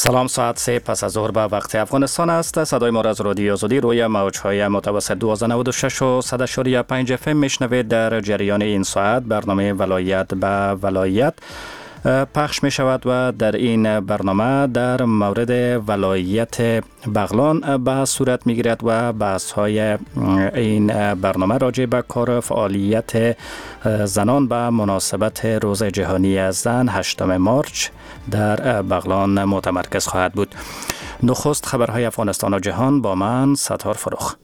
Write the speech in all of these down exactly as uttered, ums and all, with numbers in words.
سلام، ساعت سه پس از ظهر به وقت افغانستان است. صدای ما را از رادیو آزادی روی موج‌های متوسط دویست و نود و شش و صد و شش پنج اف ام میشنوید. در جریان این ساعت برنامه ولایت به ولایت پخش می شود و در این برنامه در مورد ولایت بغلان بحث صورت می گیرد و بحث های این برنامه راجع به کار فعالیت زنان به مناسبت روز جهانی زن هشتم مارچ در بغلان متمرکز خواهد بود. نخست خبرهای افغانستان و جهان با من ستار فروخ.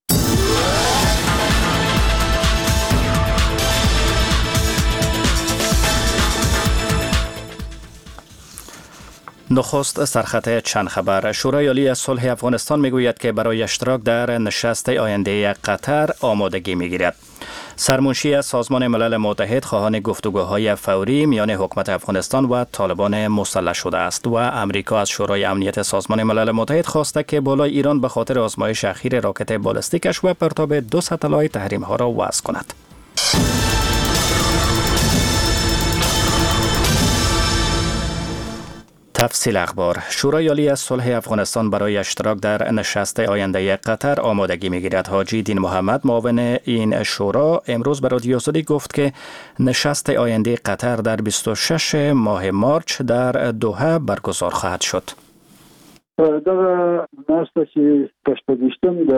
نخست سرخط چند خبر. شورای عالی صلح افغانستان میگوید که برای اشتراک در نشست آینده قطر آمادگی میگیرد. سرمنشی سازمان ملل متحد خواهان گفتگوهای فوری میان حکومت افغانستان و طالبان مسلح شده است و امریکا از شورای امنیت سازمان ملل متحد خواسته که بالای ایران به خاطر آزمایش اخیر راکت بالستیکش و پرتاب دو ستلای تحریم ها را وضع کند. تفصیل اخبار. شورای عالی صلح افغانستان برای اشتراک در نشست آینده قطر آمادگی میگیرد. حاجی دین محمد معاون این شورا امروز به رادیو آزادی گفت که نشست آینده قطر در بیست و شش ماه مارچ در دوحه برگزار خواهد شد. دا ناسته چې پښتونستان د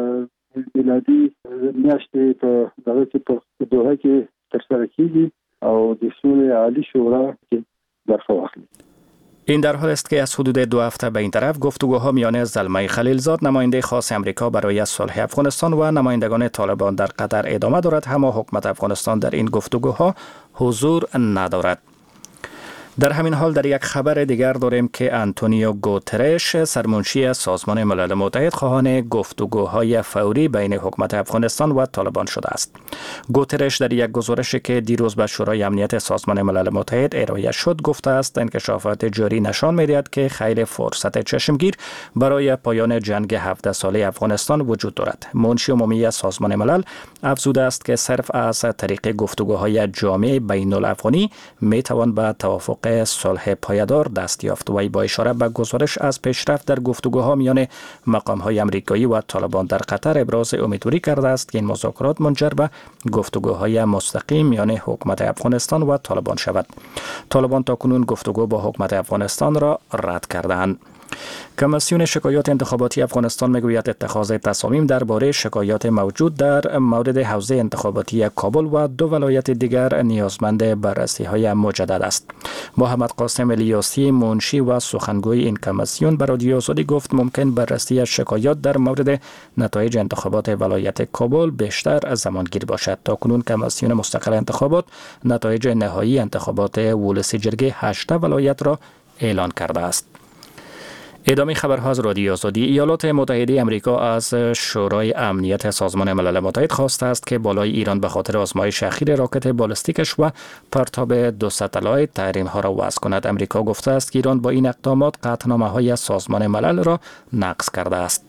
میلادي میاشتې په دغه کې په دوحه کې ترسره کیږي او د شورای عالی شورا کې برخه واخلي. این در حال است که از حدود دو هفته به این طرف گفتگوها میان زلمه خلیلزاد نماینده خاص امریکا برای صلح افغانستان و نمایندگان طالبان در قطر ادامه دارد، اما حکومت افغانستان در این گفتگوها حضور ندارد. در همین حال در یک خبر دیگر داریم که آنتونیو گوترش سرمنشی سازمان ملل متحد خواهان گفتگوهای فوری بین حکومت افغانستان و طالبان شده است. گوترش در یک گزارشی که دیروز به شورای امنیت سازمان ملل متحد ارائه شد گفته است انکشافات جاری نشان می‌دهد که خیلی فرصت چشمگیر برای پایان جنگ هفده ساله افغانستان وجود دارد. منشی عمومی سازمان ملل افزوده است که صرف از طریق گفتگوهای جامع بین الافغانی میتوان به توافق صلح پایدار دست یافت. و با اشاره به گزارش از پیشرفت در گفتگوها میان مقام‌های آمریکایی و طالبان در قطر ابراز امیدواری کرده است که این مذاکرات منجر به گفتگوهای مستقیم میان حکومت افغانستان و طالبان شود. طالبان تاکنون گفتگو با حکومت افغانستان را رد کردند. کمیسیون شکایات انتخاباتی افغانستان میگوید اتخاذ تصامیم درباره شکایات موجود در مورد حوزه انتخاباتی کابل و دو ولایت دیگر نیازمند بررسی‌های مجدد است. محمد قاسم الیاسی منشی و سخنگوی این کمیسیون به رادیو آزادی گفت ممکن بررسی شکایات در مورد نتایج انتخابات ولایت کابل بیشتر زمانگیر باشد. تاکنون کمیسیون مستقل انتخابات نتایج نهایی انتخابات ولسی جرگه هشت ولایت را اعلان کرده است. ادامه خبرها از رادیو آزادی. ایالات متحده آمریکا از شورای امنیت سازمان ملل متحد خواسته است که بالای ایران به خاطر آزمایش اخیر راکت بالستیکش و پرتاب دو ستلای تحریم ها را وضع کند. آمریکا گفته است که ایران با این اقدامات قطعنامه های سازمان ملل را نقض کرده است.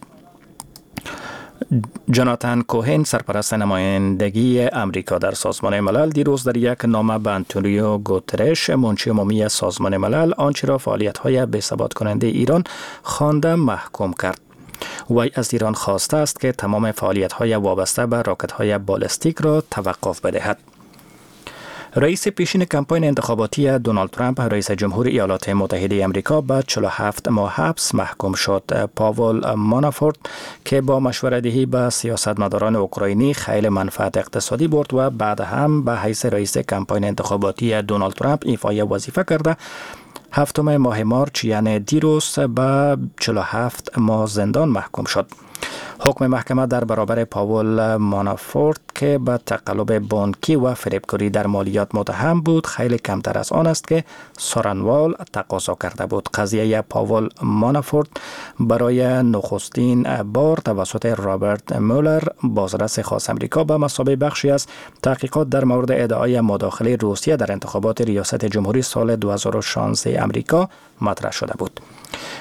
جاناتان کوهن سرپرست نمایندگی امریکا در سازمان ملل دیروز در یک نامه به آنتونیو گوترش منشی عمومی سازمان ملل آنچه را فعالیت‌های بی‌ثبات کننده ایران خوانده محکوم کرد. وی از ایران خواسته است که تمام فعالیت‌های وابسته به راکت‌های بالستیک را توقف بدهد. رئیس پیشین کمپاین انتخاباتی دونالد ترامپ رئیس جمهور ایالات متحده آمریکا به چهل و هفت ماه حبس محکوم شد. پاول مانافورت که با مشوره‌دهی به سیاستمداران اوکراینی خیلی منفعت اقتصادی برد و بعد هم به حیث رئیس کمپاین انتخاباتی دونالد ترامپ ایفای وظیفه کرده، هفتم ماه مارچ یعنی دیروز به چهل و هفت ماه زندان محکوم شد. حکم محکمه در برابر پاول مانافورت که به تقلب بانکی و فریبکاری در مالیات متهم بود خیلی کمتر از آن است که سارنوال تقاضا کرده بود. قضیه پاول مانافورت برای نخستین بار توسط رابرت مولر بازرس خاص امریکا به مثابه بخشی از تحقیقات در مورد ادعای مداخله روسیه در انتخابات ریاست جمهوری سال دو هزار و شانزده امریکا مطرح شده بود.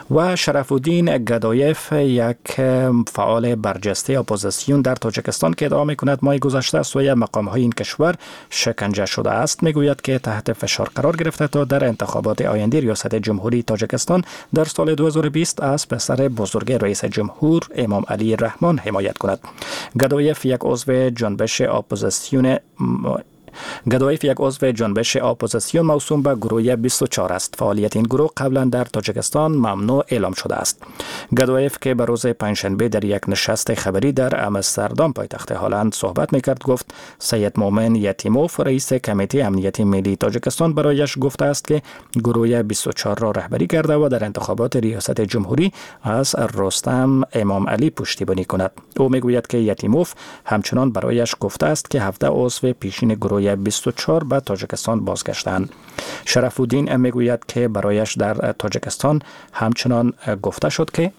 و شرف الدین گدایف، یک فعال برجسته اپوزیسیون در تاجیکستان که ادعا می‌کند ماه گذشته سوی مقام‌های این کشور شکنجه شده است، میگوید که تحت فشار قرار گرفته تا در انتخابات آینده ریاست جمهوری تاجیکستان در سال دو هزار و بیست از پسر بزرگ رئیس جمهور امام علی رحمان حمایت کند. گدایف یک عضو جنبش اپوزیسیون گدایف یک عضو جنبش اپوزیسیون موسوم به گروه بیست و چهار است. فعالیت این گروه قبلا در تاجیکستان ممنوع اعلام شده است. گدایف که به روز پنجشنبه در یک نشست خبری در آمستردام پایتخت هلند صحبت میکرد گفت سید مومن یتیموف رئیس کمیته امنیتی ملی تاجیکستان برایش گفته است که گروه بیست و چهار را رهبری کرده و در انتخابات ریاست جمهوری از رستم امام علی پشتیبانی کند. او میگوید که یتیموف همچنان برایش گفته است که هفده عضو پیشین گروه بیست و چهار به تاجیکستان بازگشتند. شرف الدین میگوید که برایش در تاجیکستان همچنان گفته شد که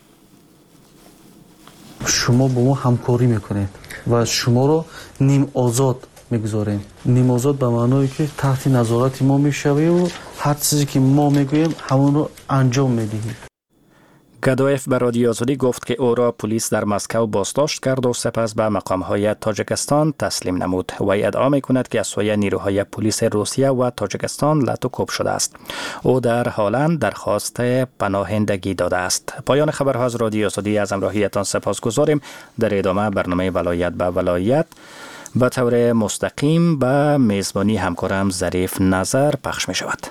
شما با ما همکاری میکنید و شما رو نیم آزاد میگذاریم. نیم آزاد به معنایی که تحت نظارت ما میشویم و هر چیزی که ما میگوییم همون رو انجام میدهیم. گدایف به رادیو آزادی گفت که او را پلیس در مسکو بازداشت کرد و سپس به مقام‌های تاجیکستان تسلیم نمود. وی ادعا می‌کند که از سوی نیروهای پلیس روسیه و تاجیکستان لط و کوب شده است. او در هلند درخواست پناهندگی داده است. پایان خبرها از رادیو آزادی. از همراهیتان سپاسگزاریم. در ادامه برنامه ولایت به ولایت به طور مستقیم به میزبانی همکارم ظریف نظر پخش می شود.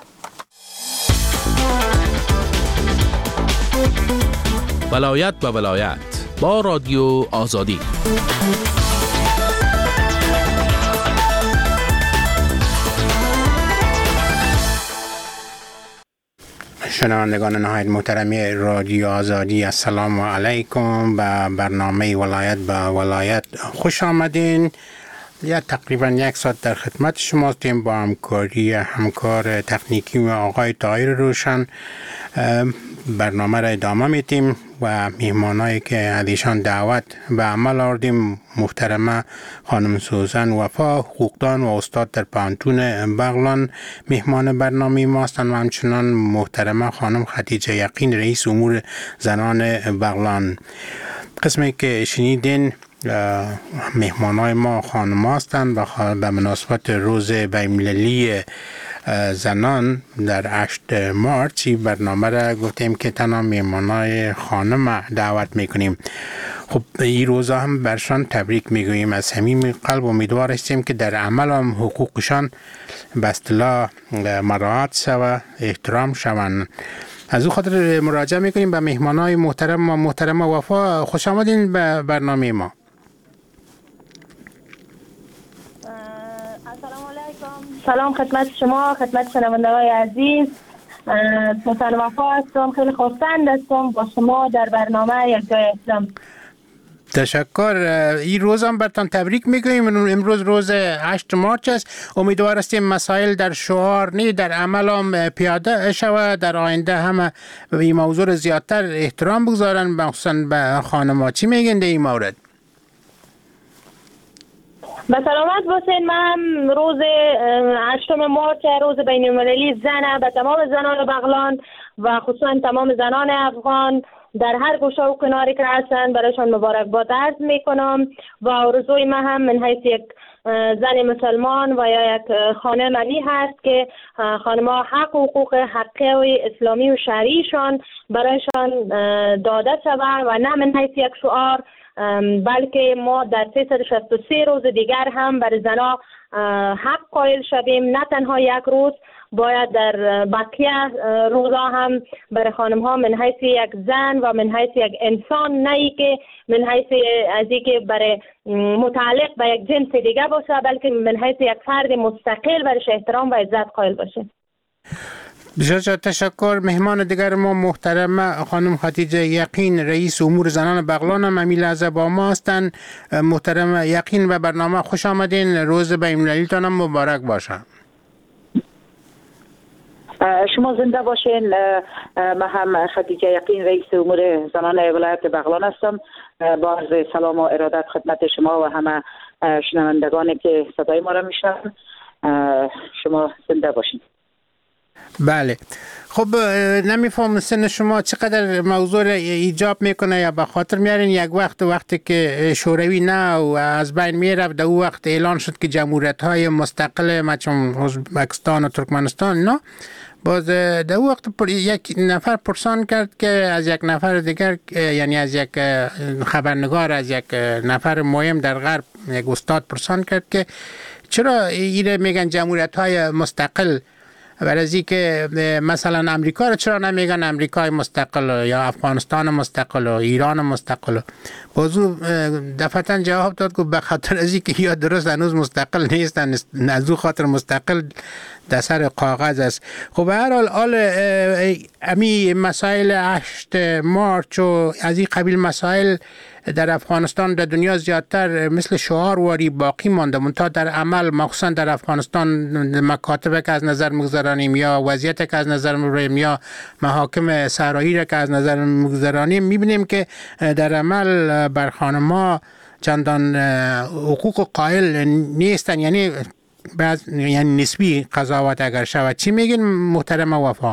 ولایت به ولایت با رادیو آزادی. شنوندگان نهایت محترمی رادیو آزادی، السلام علیکم. به برنامه ولایت به ولایت خوش آمدین. یا تقریبا یک ساعت در خدمت شما هستیم با همکاری همکار تکنیکی و آقای طاهر روشن. برنامه را ادامه میدیم و میهمانایی که ازشان دعوت به عمل آوردیم محترمه خانم سوزن وفا، حقوقدان و استاد در پانتون بغلان میهمان برنامه ما هستند و همچنان محترمه خانم خدیجه یقین رئیس امور زنان بغلان. قسمی که شنیدین مهمانای ما خانم هستند و به مناسبت روز بین‌المللی زنان در هشت مارس برنامه را گفتیم که تنها مهمانای خانم دعوت میکنیم. خب این روزا هم برشان تبریک میگوییم. از صمیم قلب امیدوار هستیم که در عمل هم حقوقشان به اصطلاح مراعات شود، احترام شوند. از او خاطر مراجعه میکنیم به مهمانای محترم و محترمه وفا. خوش آمدین به برنامه ما. سلام خدمت شما، خدمت شنوندگان عزیز. سوزن وفا هستم، خیلی خرسند هستم با شما در برنامه یک جای هستم. تشکر. این روز هم برتان تبریک میگویم. امروز روز هشت مارس است. امیدوار هستیم مسائل در شعار نه در عمل هم پیاده شود. در آینده هم به این موضوع زیادتر احترام بگذارن، مخصوصا به خانم‌ها. چی میگن در این مورد؟ به سلامت باشین. من روز هشتم مارس روز بین المللی زن به تمام زنان بغلان و خصوصا تمام زنان افغان در هر گوشه و کناری که هستند برایشان مبارکباد عرض میکنم و آرزوی من هم من حیث یک زن مسلمان و یا یک خانم علی هست که خانم‌ها حق و حقوق حقیقی و اسلامی و شرعیشان برایشان داده شود و نه من حیث یک شعار، بلکه ما در سیصد و شصت و سه روز دیگر هم برای زنها حق قائل شویم. نه تنها یک روز، باید در بقیه روزا هم برای خانم ها من حیث یک زن و من حیث یک انسان، نه ای که من حیث از ای که برای متعلق به یک جنس دیگه باشه، بلکه من حیث یک فرد مستقل برایش احترام و عزت قائل باشه. بسیار تشکر. مهمان دیگر ما محترمه خانم خدیجه یقین رئیس امور زنان بغلان هم همین لحظه با ما هستند. محترمه یقین به برنامه خوش آمدین. روز بین‌المللیتان هم مبارک باشه. شما زنده باشین. من هم خدیجه یقین رئیس امور زنان ولایت بغلان هستم. با عرض سلام و ارادت خدمت شما و همه شنوندگانی که صدای ما را میشنوند. شما زنده باشین. بله. خب نمیفهم سن شما چقدر موضوع ایجاب میکنه یا به خاطر میارین یک وقت وقتی که شوروی نه و از بین میرفت در اون وقت اعلان شد که جمهوریت های مستقل مثل ازبکستان و ترکمنستان نه باز در اون وقت یک نفر پرسان کرد که از یک نفر دیگر یعنی از یک خبرنگار از یک نفر مهم در غرب یک استاد پرسان کرد که چرا ایره میگن جمهوریت های مستقل برای که مثلا امریکا رو چرا نمیگن امریکای مستقل یا افغانستان مستقل و ایران مستقل. بازو دفعتا جواب داد که به خاطر ازی که یا درست هنوز مستقل نیستن از او خاطر مستقل در سر کاغذ است. خب به هر حال حال امی مسائل هشت مارچ و از این قبیل مسائل در افغانستان در دنیا زیادتر مثل شعار واری باقی مانده، منتها در عمل مخصوصا در افغانستان مکاتب که از نظر مگذرانیم یا وضعیت که از نظر مگذرانیم یا محاکم صحرایی که از نظر مگذرانیم میبینیم که در عمل بر خانم‌ها چندان حقوق قائل نیستن، یعنی بعض یعنی نسبی قضاوت اگر شود. چی میگین محترم وفا؟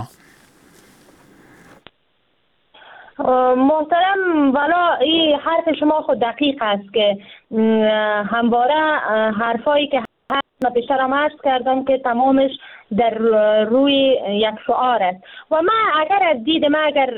محترم والا این حرف شما خود دقیق است که همواره حرفایی که من پیشتر هم عرض کردم که تمامش در روی یک شعار است و من اگر از دید من اگر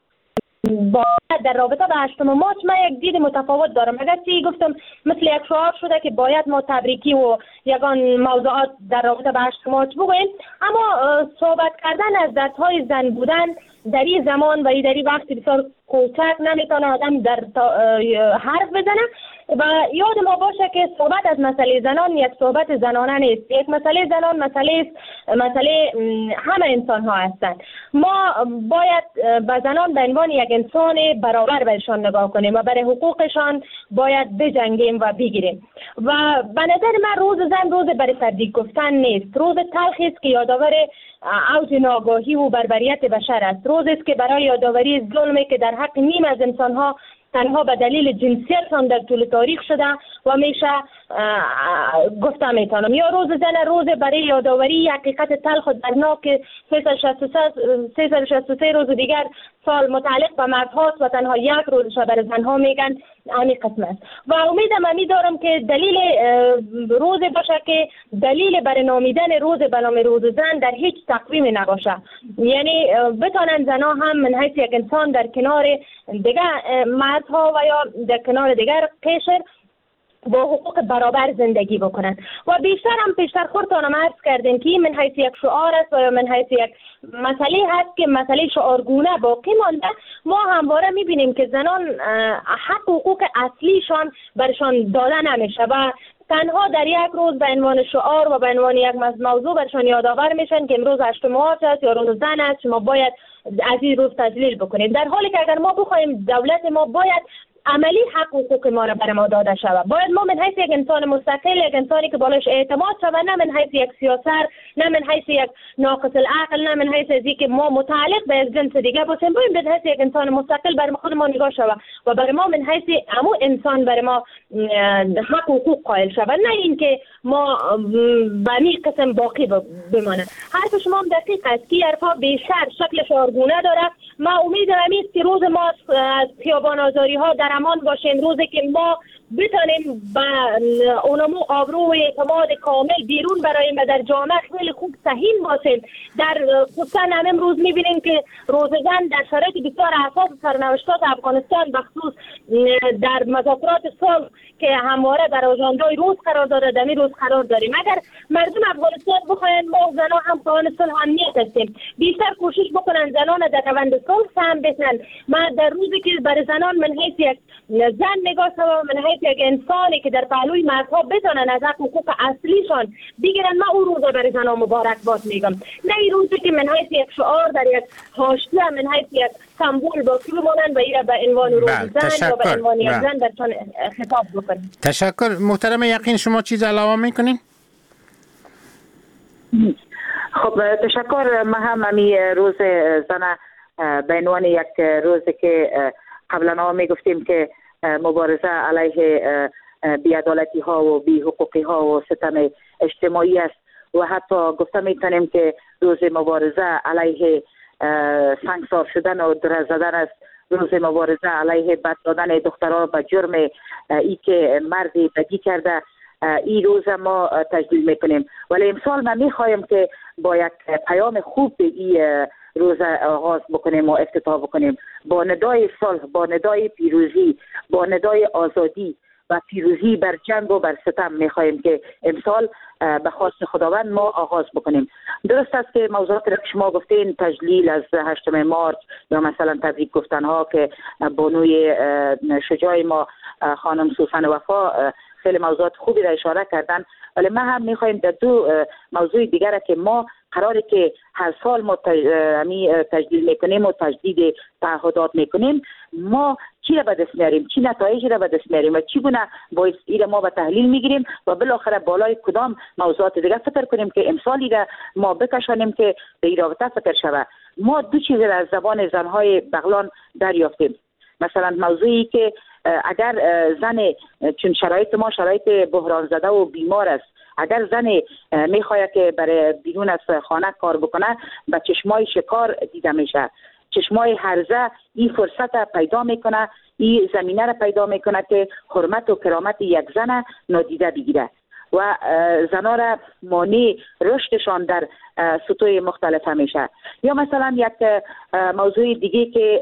با در رابطه با هشتم مارچ من یک دید متفاوت دارم. اگر چی گفتم مثل یک شعار شده که باید ما تبریکی و یگان موضوعات در رابطه با هشتم مارچ بگوییم، اما صحبت کردن از دستهای زن بودن در این زمان و در این وقت بسیار کوچک نمیتونه آدم در حرف بزنه و یاد ما باشه که صحبت از مسئله زنان یک صحبت زنانه نیست. یک مسئله زنان مسئله مسئله همه انسان ها هستند. ما باید به زنان به عنوان یک انسان برابر بهشان نگاه کنیم و برای حقوقشان باید بجنگیم و بگیریم. و به نظر من روز زن روز برای تبریک گفتن نیست، روز تلخی است که یادآور اوج ناآگاهی و بربریت بشر است، روزی است که برای یادآوری ظلمی که در حق نیم از انسان‌ها تنها به دلیل جنسیتشان در طول تاریخ شده و میشه گفته میتونم. یا روز زن روز برای یادآوری حقیقت تلخ و دردناک سیصد و شصت و سه روز دیگر سال متعلق به مردهاست و تنها یک روزش برای زنها میگن همین قسم است. و امیدم همی دارم که دلیل روز باشه که دلیل برای نامیدن روز به نام روز زن در هیچ تقویم نباشه، یعنی بتونن زنها هم من حیث یک انسان در کنار دیگر مردها و یا در کنار دیگر قشر با حقوق برابر زندگی بکنن. و بیشتر هم پیشتر خودتانم عرض کردیم که من حیث یک شعار است و یا من حیث یک مسئله هست که مسئله شعارگونه باقی مانده. ما همواره میبینیم که زنان حق حقوق اصلیشان برشان داده نمیشه و تنها در یک روز به عنوان شعار و به عنوان یک موضوع برشان یادآور میشن که امروز هشتم مارچ است یا روز زن است، شما باید از این روز تجلیل بکنید، در حالی که اگر ما بخوایم دولت ما باید عملی حق و حقوق ما را بر ما داده شود. باید ما من حیث یک انسان مستقل، یک انسانی که بالش اعتماد شود، نه من حیث یک سیاسر، نه من حیث یک ناقص العقل، نه من حیث ازی که ما متعلق به جنس دیگه باشیم، باید من حیث یک انسان مستقل بر خود ما نگاه شود و بر ما من حیث امو انسان بر ما حق و حقوق قائل شود، نه اینکه ما به این قسم باقی بمانه. حرف شما هم دقیق است که حرفا بیشتر شکل شعارگونه داره. ما امید همیست که روز ما از خیابان آزاری ها در امان باشیم، روزی که ما بتانیم با اونمو آبرو و اعتماد کامل بیرون برایم و در جامعه خیلی خوب سهیم باشیم. در خصوصا هم امروز میبینیم که روز زن در شرایط بسیار حساس سرنوشتات افغانستان بخصوص در مذاکرات صلح که همواره در آژاندای روز قرار داره دمی روز قرار داریم. اگر مردم افغانستان بخواین ما زنان هم خواهان صلح امنیت هستیم، بیشتر کوشش بکنن زنان در روند صلح سهم بزنن. من در روزی که برای زنان من حیث یک زن نگاه شوم، من حیث یک انسانی که در پهلوی مردها بتونن از حق حقوق اصلیشان بگیرن، من اون روز برای زنان مبارکباد میگم، نه این روزی که من حیث یک شعار در یک حاشیه من حیث یک سمبول باقی بمانن و ایره به عنوان روز زن و به عنوان یک زن درشان خطاب بکنن. تشکر. محترم یقین شما چیز علاوه میکنین؟ خب تشکر. ما هم امی روز زن به عنوان یک روزی که قبلا می گفتیم که مبارزه علیه بی‌عدالتی ها و بی حقوقی ها و ستم اجتماعی است و حتی گفته میتونیم که روز مبارزه علیه سنگسار شدن و در زدن است، روز مبارزه علیه بد دادن دخترها به جرم ای که مردی بدی کرده، این روز ما تجلیل میکنیم. ولی امسال من میخوایم که با یک پیام خوب به این روز آغاز بکنیم و افتتاح بکنیم، با ندای صلح، با ندای پیروزی، با ندای آزادی و پیروزی بر جنگ و بر ستم میخوایم که امسال به خواست خداوند ما آغاز بکنیم. درست است که موضوعات را که شما گفتین، تجلیل از هشتم مارچ یا مثلا تبریک گفتن ها که بانوی شجاع ما خانم سوسن وفا خیلی موضوعات خوبی را اشاره کردن، ولی ما هم میخوایم در دو موضوع دیگر که ما قراره که هر سال ما تجلیل میکنیم و تجدید تعهدات میکنیم، ما چی را به دست میاریم، چی نتایجی را به دست میاریم و چی گونه باعث ایره ما به تحلیل میگیریم و بالاخره بالای کدام موضوعات دیگه فکر کنیم که امسالی را ما بکشانیم که به این رابطه فکر شود. ما دو چیز را از زبان زنهای بغلان دریافتیم. مثلا موضوعی که اگر زن، چون شرایط ما شرایط بحران زده و بیمار است، اگر زن میخواهد که برای بیرون از خانه کار بکنه به چشمای شکار دیده میشه، چشمای هرزه این فرصت پیدا میکنه، این زمینه را پیدا میکنه که حرمت و کرامت یک زن نادیده بگیره و زنا را مانع رشدشان در سطوح مختلف میشه. یا مثلا یک موضوع دیگه که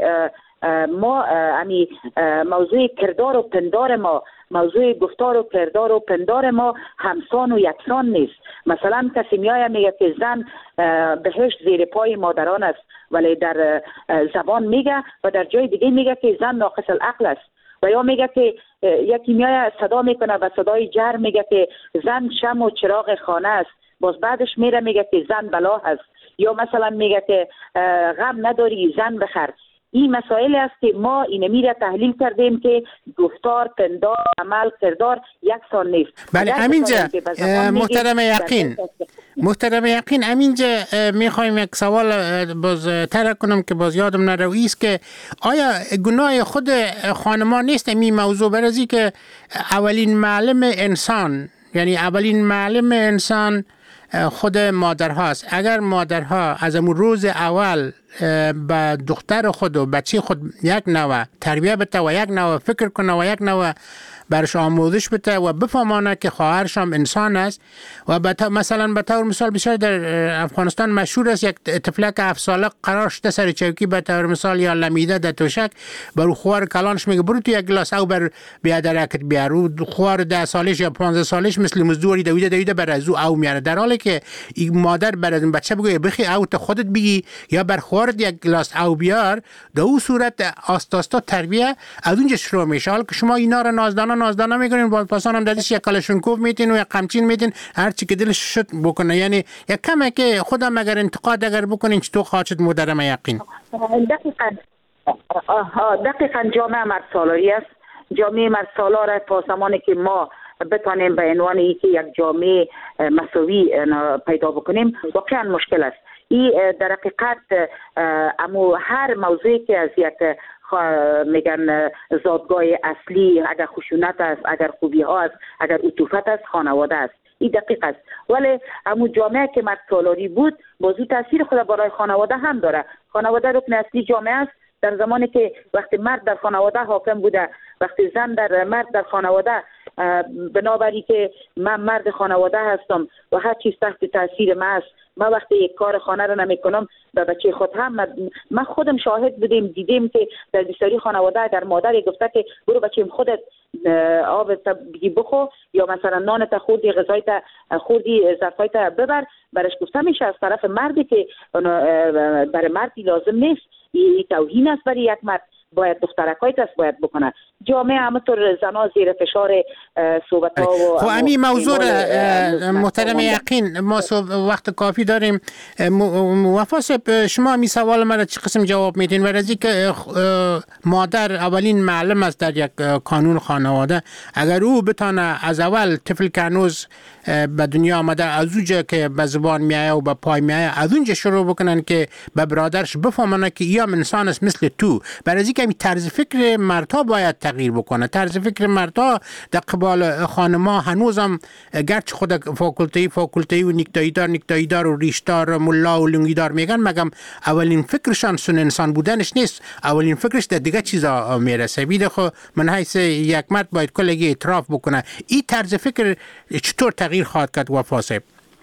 ما امی موضوع کردار و پندار ما، موضوع گفتار و کردار و پندار ما همسان و یکسان نیست. مثلا کسی میایه میگه که زن بهشت زیر پای مادران است، ولی در زبان میگه و در جای دیگه میگه که زن ناقص العقل است. و یا میگه که یکی میایه صدا میکنه و صدای جر میگه که زن شم و چراغ خانه است، باز بعدش میره میگه که زن بلا است. یا مثلا میگه که غم نداری زن بخر. این مسائل است که ما اینمی را تحلیل کردیم که گفتار، پندار، عمل، کردار یکسان نیست. بله امینجا محترم یقین محترم یقین امینجا میخوایم یک سوال باز طرح کنم که باز یادم نروی است که آیا گناه خود خانمان نیست این موضوع، برازی که اولین معلم انسان، یعنی اولین معلم انسان خود مادرهاست. اگر مادرها از امون روز اول به دختر خود و بچه خود یک نوع تربیه بده و یک نوع فکر کنه و یک نوع برش آموزش بده و بفهمانه که خواهرش هم انسان است و مثلا به طور مثال بسیار در افغانستان مشهور است یک طفلک هفت ساله قرار شده سر چوکی به طور مثال یا لمیده در توشک، برو خوار کلانش میگه برو تو یک گلاس او بر بیا درکت بیا، رو خوار ده سالش یا پانزده سالش مثل مزدوری دویده دویده بر از او او میاره، در حالی که این مادر بر از بچه بگه بخی او تا خودت بگی یا بر خوارت یک گلاس او بیار، در اون صورت آستاستا تربیه از اونجا شروع میشه. حالا که شما اینا رو نازدانه نازدانه میکنین، باز پاسان هم دادش یک کلاشونکوف میتین و یک قمچین میتین، هر چی که دلش شد بکنه. یعنی یک کمه که خودم اگر انتقاد اگر بکنین تو خواهد مدرم یقین. دقیقاً دقیقاً جامعه مرد سالاری است. جامعه مرد سالار تا زمانی که ما بتانیم به عنوان اینکه یک جامعه مساوی پیدا بکنیم واقعا مشکل است. این در حقیقت امو هر موضوعی که از یک میگن زادگاه اصلی، اگر خشونت است، اگر خوبی ها است، اگر عطوفت است، خانواده است. این دقیق است. ولی همون جامعه که مرد سالاری بود بازو تاثیر خود برای خانواده هم داره. خانواده رکن اصلی جامعه است. در زمانی که وقتی مرد در خانواده حاکم بوده، وقتی زن در مرد در خانواده، بنابراین که من مرد خانواده هستم و هر چیز تحت تاثیر من است، من وقتی یک کار خانه رو نمی کنم به بچه خود هم، من خودم شاهد بودیم دیدیم که در بسیاری خانواده اگر مادر گفته که برو بچه خودت آب بگی بخو یا مثلا نانت خوردی، غذایت خوردی، ظرفایت ببر، برش گفته میشه از طرف مردی که برای مردی لازم نیست. این توهین است برای یک مرد. باید دخترکای دست باید بکنه. جامعه همونطور زنا زیر فشار صحبت ها و خب امی موضوع محترم یقین ما وقت کافی داریم. وفاس شما می سوال مرا چه قسم جواب میدین؟ و رازی که مادر اولین معلم است در یک قانون خانواده، اگر او بتانه از اول طفل که هنوز به دنیا آمده از اونجا که به زبان میایه و به پای میایه از اونجا شروع بکنن که به برادرش بفهمانه که یا انسان است مثل تو، برای که طرز فکر مردها باید تغییر بکنه. طرز فکر مردها در قبال خانم‌ها هنوزم گرچه خود فاکولته فاکولته و نیکتایی دار نیکتایی دار و ریشدار ملا و لنگی دار میگن، مگم اولین فکرشان سن انسان بودنش نیست، اولین فکرش در دیگه چیزا میرسه. بیده خو من حیث یک مرد باید کلگی اعتراف بکنه. این طرز فکر چطور تغییر خواهد کرد وفا صاحب؟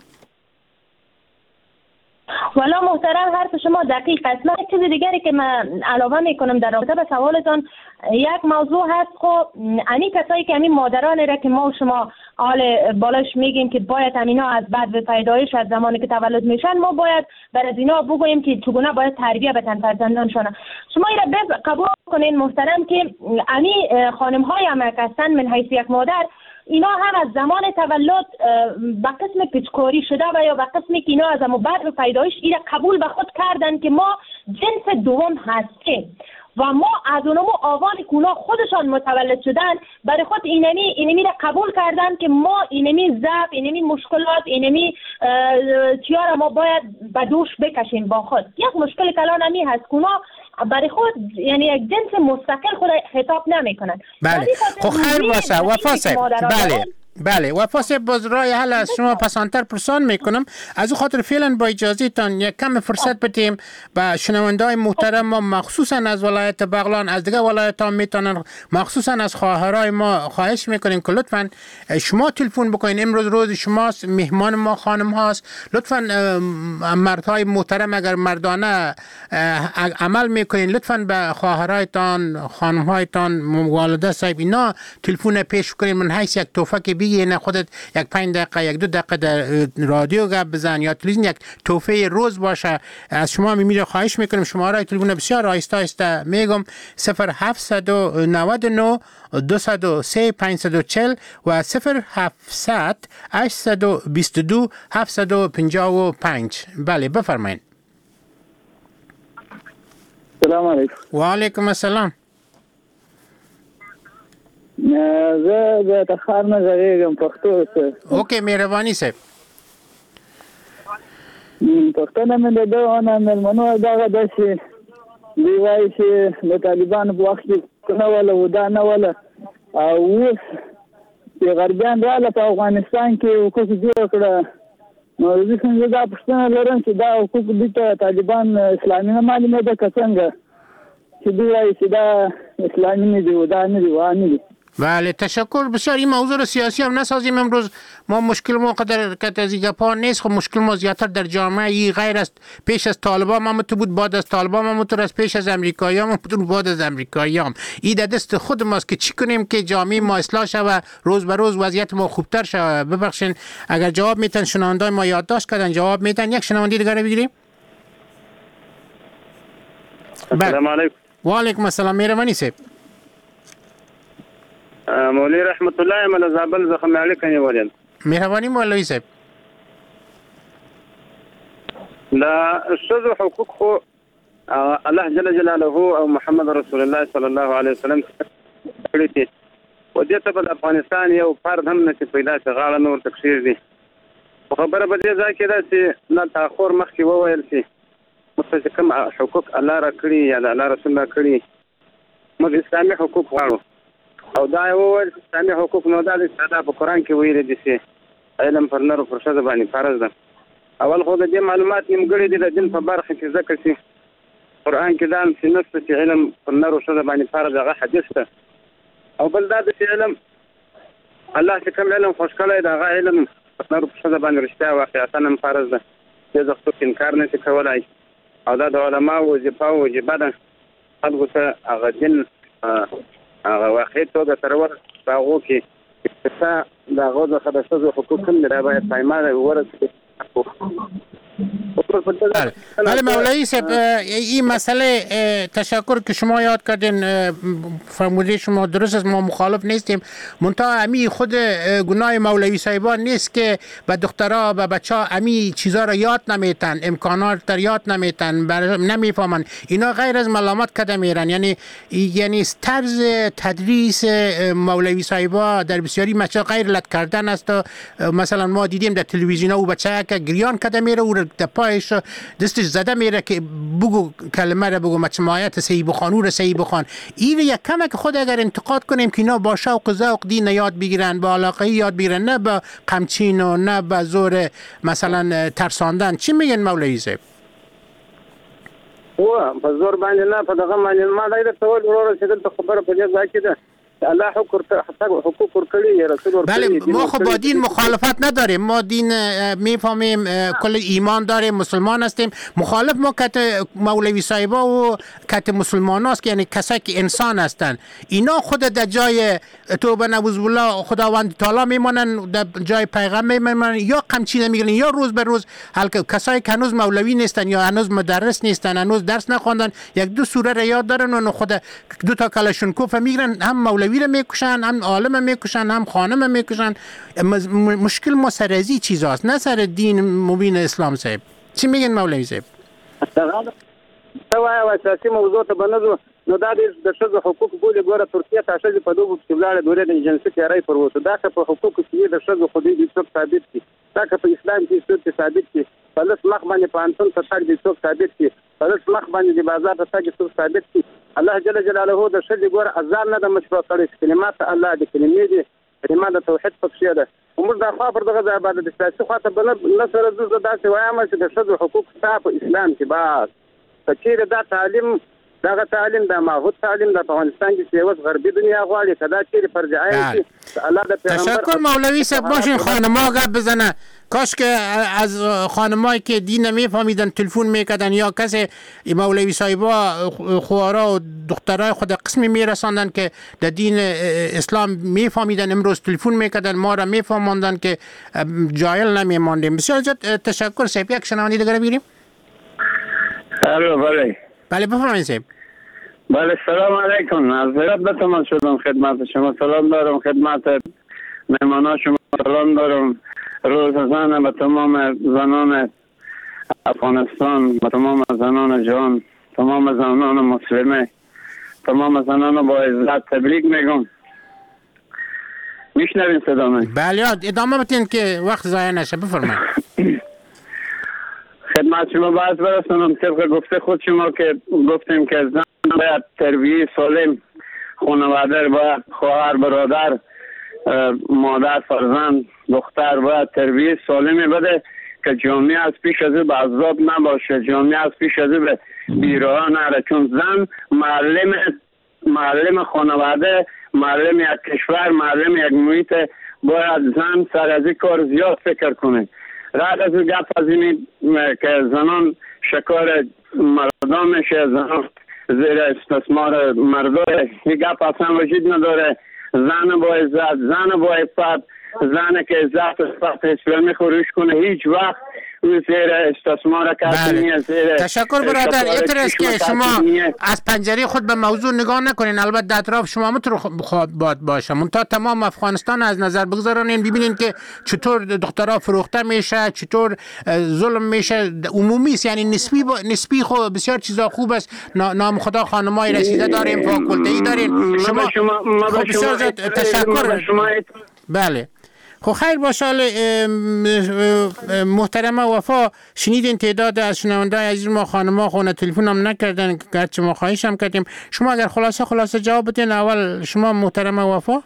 والا محترم حرف شما دقیق است. من چیز دیگری که من علاوه میکنم در رابطه به سوالتان، یک موضوع هست. خب امی کسایی که امی مادران را که ما و شما حال بالاش میگیم که باید امینا از بعد به پیدایش از زمانی که تولد میشن، ما باید بر از اینا بگوییم که چگونه باید تربیت بدن فرزندانشان. شما این را قبول کنین محترم که امی خانم های هم هستن من حیث یک مادر، اینا هم از زمان تولد به قسم پیچکاری شده و یا به قسمی که اینا از اما بعد به پیدایش ایره قبول به خود کردن که ما جنس دوم هستیم و ما از اونمو آوان که اونا خودشان متولد شدن برای خود اینمی اینمی را قبول کردن که ما اینمی ضعف، اینمی مشکلات، اینمی چیارا ما باید به دوش بکشیم با خود. یک مشکل کلان همی هست که اونا برای خود یعنی یک جنس مستقل خود خطاب نمی کنن. بله خب خیر باشه وفا صاحب. بله بله وفا صاحب، باز رای حل از شما پسانتر پرسان میکنم. از او خاطر فعلا با اجازه تان یک کم فرصت بدیم به شنونده‌های محترم ما، مخصوصا از ولایت بغلان، از دیگه ولایت ها میتونن، مخصوصا از خواهرای ما خواهش میکنیم که لطفا شما تلفن بکنین. امروز روز شماست، مهمان ما خانم هاست. لطفا مردهای محترم اگر مردانه عمل میکنین، لطفا به خواهرایتان، خانم هایتان، والده صاحب اینا تلفن پیش کنین. من حیث یک توفه که بگی نه خودت یک پنج دقیقه یک دو دقیقه در رادیو گپ بزن یا تلویزیون، یک توفه روز باشه. از شما میمیره خواهش میکنم شماره تلفن بسیار آهسته آهسته میگم صفر هفتصد و نود و نه دویست و سه پانصد و چهل و صفر هفتصد هشتصد و بیست و دو هفتصد و پنجاه و پنج. بله بفرمایید. سلام علیکم. و علیکم السلام. زه د تخار نه غږیږم پښتو څه. اوکې مهرباني صاحب. پښتنه مې د دوه نه مېلمنو دغه داسې دی وایي چې د طالبانو په وخت کې نه وله ودا نه وله او اوس چې غربیان راله په افغانستان کې حقوق جوړ کړه، نو زه څنګه دا پوښتنه لرم چې دا حقوق دوی ته طالبان اسلامي نه معلومېده که څنګه چې دوی وایي چې دا اسلامي نه دي، ودا نه دي، وا نه دي. بله تشکر بسیار. این موضوع سیاسی هم نسازیم امروز. ما مشکل ما قدر که از این گپا نیست. خب مشکل ما زیادتر در جامعه ای غیر است. پیش از طالبان ما تو بود، بعد از طالبان ما تو است، پیش از امریکایی هم بود، بعد از امریکایی هم. این در دست خود ماست که چی کنیم که جامعه ما اصلاح شود، روز به روز وضعیت ما خوبتر شود. ببخشید اگر جواب میتن شنوندای ما یادداشت کردن جواب میتن. یک شنونده دیگه بگیریم. السلام علیکم. و علیکم السلام. مهربانی صاحب. مولوی رحمت الله مل زابل زخم علی کني ولین. مهرباني مولوی صاحب. دا شذ حقوق خو الله جل جلاله او محمد رسول الله صلی الله علیه وسلم کړی دي. او دې ته په افغانستان یو فرد هم نشي پیدا چې غاړه نور تکثیر دي. خبره به دې ځکه ده چې نه تاخور مخکې وویل شي متفقم حقوق الله را کړی یا الله رسول الله کړی، موږ اسلامي حقوق غواړو. او دا یو اسلامي حقوق نو دا د په قرآن کې ویل دي چې علم پر نر او پر ښځه باندې فرض ده. اول خو د دې معلومات نیمګړي دي د دین په برخه کې ذکر شي. قرآن کې دا چې نص چې علم پر نر او ښځه باندې فرض هغه حدیث ده. او بل دا چې علم الله چې کوم علم خوش کړی دا هغه علم پر نر او ښځه باندې رښتیا واقعیتا هم فرض ده. دې ځکه څوک انکار نه شي کولای. او دا د علماو وظیفه او وجیبه ده خلکو ته هغه دین هغه واقعي توګه سره ورغو کې چې دا غو د خدای حقوق هم را باید پایمال ورسېږي. بله مولوی صاحب این مسئله تشکر که شما یاد کردین فرموده شما درست است، ما مخالف نیستیم. منتها امی خود گناه مولوی صاحبان نیست که به دخترها و بچه ها امی چیزا را یاد نمیتن، امکانات را یاد نمیتن، نمیفهمن. اینا غیر از ملامت کده میرن. یعنی یعنی طرز تدریس مولوی صاحبا در بسیاری مچه غیر لط کردن است. مثلا ما دیدیم در تلویزیون او بچه که گریان کده میره او میره در پایش دستش زده میره که بگو کلمه رو بگو مجموعیت صحیح بخوان او رو صحیح بخوان. این یک کمک خود اگر انتقاد کنیم که اینا با شوق و ذوق دین یاد بگیرن، با علاقه یاد بگیرن، نه با قمچین و نه با زور مثلا ترساندن. چی میگن مولوی صاحب؟ هو په زور باندې نه په دغه باندې ما دا د ټول ورور چې دلته خبره په دې ځای کې ده الله حقوق ورکړي رسول ورکړي. بله ما خب با دین مخالفت نداریم، ما دین میفهمیم، کل ایمان داریم، مسلمان هستیم. مخالف ما کت مولوی صاحبا و کت مسلمان هست که یعنی کسایی که انسان هستن اینا خود در جای توبه نعوذ بالله خداوند تعالی میمانن، در جای پیغمبر میمانن، یا قمچینه میگیرن یا روز به روز حل کسایی که هنوز مولوی نیستن یا هنوز مدرس نیستن، هنوز درس نخواندن، یک دو سوره را یاد دارن و خود دو تا کلاشینکوف میگیرن، هم مولوی رو میکشن، هم عالم میکشن، هم خانم میکشن. مشکل ما سر ازی چیزاست نه سر دین مبین اسلام. صاحب چی میگن مولوی صاحب؟ سوای اساسي موضوع ته بنځو نو دا د شذو حقوق بوله ګوره ترکیه تاسو په دوه کې بلاړه دوره د جنسي تیاری پر وته دا په حقوق کې د شذو خو دې څوک ثابت کی دا په اسلام کې څوک ثابت کی په لس مخ باندې په انتون ته تاګ دي څوک ثابت کی په لس مخ باندې د بازار ته تاګ څوک ثابت کی. الله جل جلاله د شذ ګوره اذان نه د مشروع کړي کلمات الله د کلمې دي کلمات د توحید پکې ده. عمر دا خو پر دغه ځای باندې د سیاسي خاطر بل نه سره د داسې وایم چې د شذو حقوق په اسلام کې با کچیر دا تعلیم دا تعلیم دا ماهوت تعلیم د افغانستان کې سیوس غربي دنیا غواړي کدا چې فرض عین شي الله د پیغمبر. تشکر مولوی صاحب. باشین خانم‌ها گپ بزنه. کاش که از خانمایی که دین نمیفهمیدن تلفن میکردن یا کسی مولوی صاحبا خوارا و دخترای خود قسمی میرساندن که در دین اسلام میفهمیدن امروز تلفن میکردن ما را میفهماندن که جاهل نمیماندیم. بسیار زیاد تشکر. صاحب یک شنوندی دیگه بگیریم. الو بله بله بفرمایید صاحب. بله سلام علیکم. از زیرت به تماس شدم خدمت شما. سلام دارم خدمت مهمانان شما. سلام دارم روز زن به تمام زنان افغانستان، به تمام زنان جهان، تمام زنان مسلمه، تمام زنان با عزت تبریک میگم. میشنوین صدا من؟ بله ادامه بتین که وقت ضایع نشه. بفرمایید. خدمت شما باید برسونم طبق گفته خود شما که گفتیم که زن باید تربیت سالم، خانواده باید خواهر برادر مادر فرزند دختر باید تربیت سالمی بده که جامعه از پیش از او به عذاب نباشه، جامعه از پیش از او به بیراه نره. چون زن معلم معلم خانواده، معلم یک کشور، معلم یک محیط. باید زن سر از این کار زیاد فکر کنه. رد از گپ از این که زنان شکار مردان میشه، زنان زیر استثمار مردای، این گپ اصلا وجود نداره. زن با عزت، زن با عفت، زن که عزت و صفت اسلامی خروش کنه هیچ وقت او زیر استثمار کسی نیست. تشکر برادر. اینطور است که شما از پنجره خود به موضوع نگاه نکنین. البته در اطراف شما میتونه خواب باد باشه، منتها تمام افغانستان از نظر بگذارین ببینین که چطور دخترها فروخته میشه، چطور ظلم میشه. عمومی است، یعنی نسبی با نسبی خو بسیار چیزا خوب است. نام خدا خانمای رسیده داریم، فاکولته‌ای دارین. شما خب بسیار تشکر. بله خب خیر باشه. محترمه وفا شنیدین تعداد از شنونده عزیز ما خانم‌ها خونه تلفن هم نکردن، گرچه ما خواهش هم کردیم. شما اگر خلاصه خلاصه جواب بدین. اول شما محترمه وفا.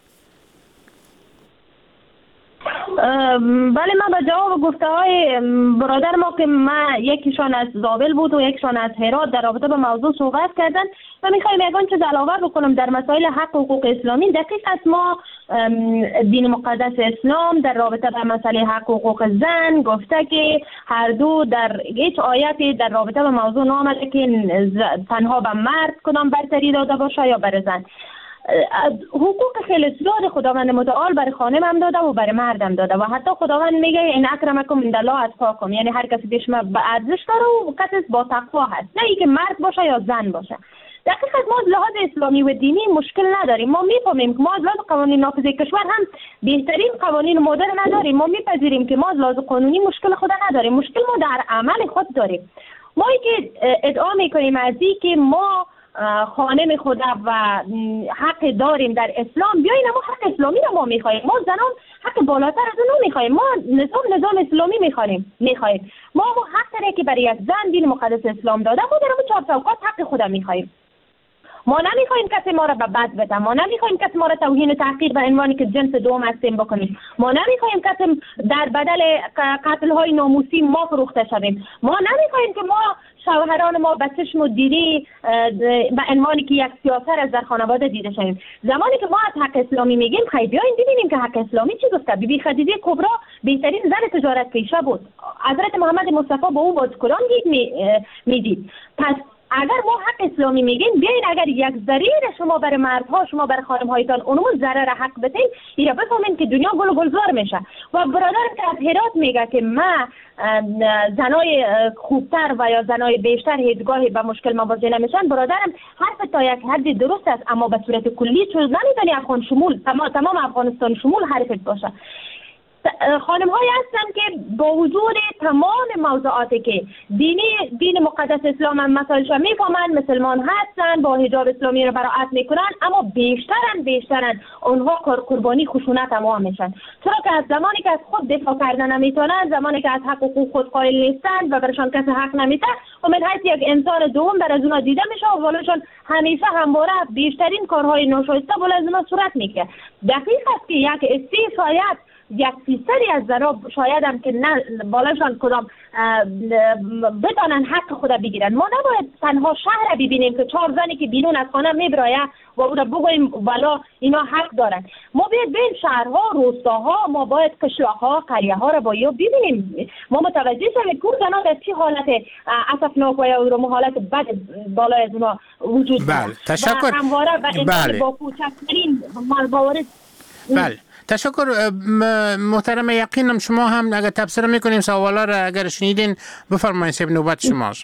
بله ما به جواب گفته های برادر ما که ما یکیشان از زابل بود و یکیشان از هرات در رابطه به موضوع صحبت کردن و میخوایم یکان چیز علاوه بکنم در مسائل حق و حقوق اسلامی. دقیق است ما دین مقدس اسلام در رابطه به مسئله حق و حقوق زن گفته که هر دو در هیچ آیتی در رابطه به موضوع نامده که تنها به مرد کدام برتری داده باشه یا بر زن. حقوق خیلی زیاد خداوند متعال برای خانم هم داده و برای مرد هم داده و حتی خداوند میگه این اکرمکم عند الله اتقاکم، یعنی هر کسی پیش ما به ارزش داره و کسی با تقوا هست، نه اینکه مرد باشه یا زن باشه. دقیقاً ما از لحاظ اسلامی و دینی مشکل نداریم. ما میفهمیم که ما از لحاظ قوانین نافذه کشور هم بهترین قوانین مدرن نداریم. ما میپذیریم که ما از لحاظ قانونی مشکل خود نداریم. مشکل ما در عمل خود داریم. ما که ادعا میکنیم از این که ما خانم خدا و حق داریم در اسلام، بیایین ما حق اسلامی رو ما میخوایم. ما زنان حق بالاتر از اون میخوایم. ما نظام نظام اسلامی میخوایم میخوایم ما ما مو حق که برای یک زن دین مقدس اسلام داده، ما در اون چهار چوکات حق خودم میخوایم. ما نمیخوایم کسی ما را به بد بده، ما نمیخوایم کسی ما را توهین و تحقیر به عنوانی که جنس دوم هستیم بکنیم، ما نمیخوایم کسی در بدل قتل های ناموسی ما فروخته شویم، ما نمیخوایم که ما شوهران ما به چشم و دیری به عنوانی که یک سیاست از در خانواده دیده شویم. زمانی که ما از حق اسلامی میگیم، خیلی بیاین ببینیم که حق اسلامی چی گفته. بیبی خدیجه کبرا بهترین زن تجارت پیشه بود. حضرت محمد مصطفی با او باز کدام دید میدید. پس اگر ما حق اسلامی میگیم، بیاین اگر یک ضرر شما برای مردها، شما برای خانم‌هایتان اونمون ضرر حق بدین، اینا بفهمین که دنیا گل و گلزار میشه. و برادرم که از هرات میگه که ما زنای خوبتر و یا زنای بیشتر هیچگاهی به مشکل مواجه نمیشن، برادرم حرف تا یک حدی درست است، اما به صورت کلی چون نمیتونی افغان شمول تمام تمام افغانستان شمول حرفت باشه. خانم های هستن که با وجود تمام موضوعاتی که دینی دین مقدس اسلام هم مسائلش میفهمن، مسلمان هستن، با حجاب اسلامی رو براعت میکنن، اما بیشترن بیشترن اونها قربانی خشونت هم میشن، چرا که از زمانی که از خود دفاع کردن نمیتونن، زمانی که از حق و حقوق خود قائل نیستن و برشان کسی حق نمیده و من حیث یک انسان دوم بر از اونا دیده میشه و والاشان همیشه همواره بیشترین کارهای ناشایسته بالا از اونا صورت میگیره. دقیق است که یک اسی شاید یک فیصدی از زنها شاید هم که نه بالاشان کدام بتانن حق خود بگیرن. ما نباید تنها شهر ببینیم که چهار زنی که بیرون از خانه میبراید و اون بگوییم والا اینا حق دارن. ما باید بین شهرها، روستاها، ما باید قشلاقها، قریه ها رو باید ببینیم. ما متوجه شویم که زنان در چی حالت اسفناک و یا حالت بد بالای از اونا وجود داره. بله تشکر. بله. با کوچکترین موارد. بله تشکر محترم. یقینم شما هم اگر تبصره میکنیم سوالا را اگر شنیدین بفرمایید، سیب نوبت شماست.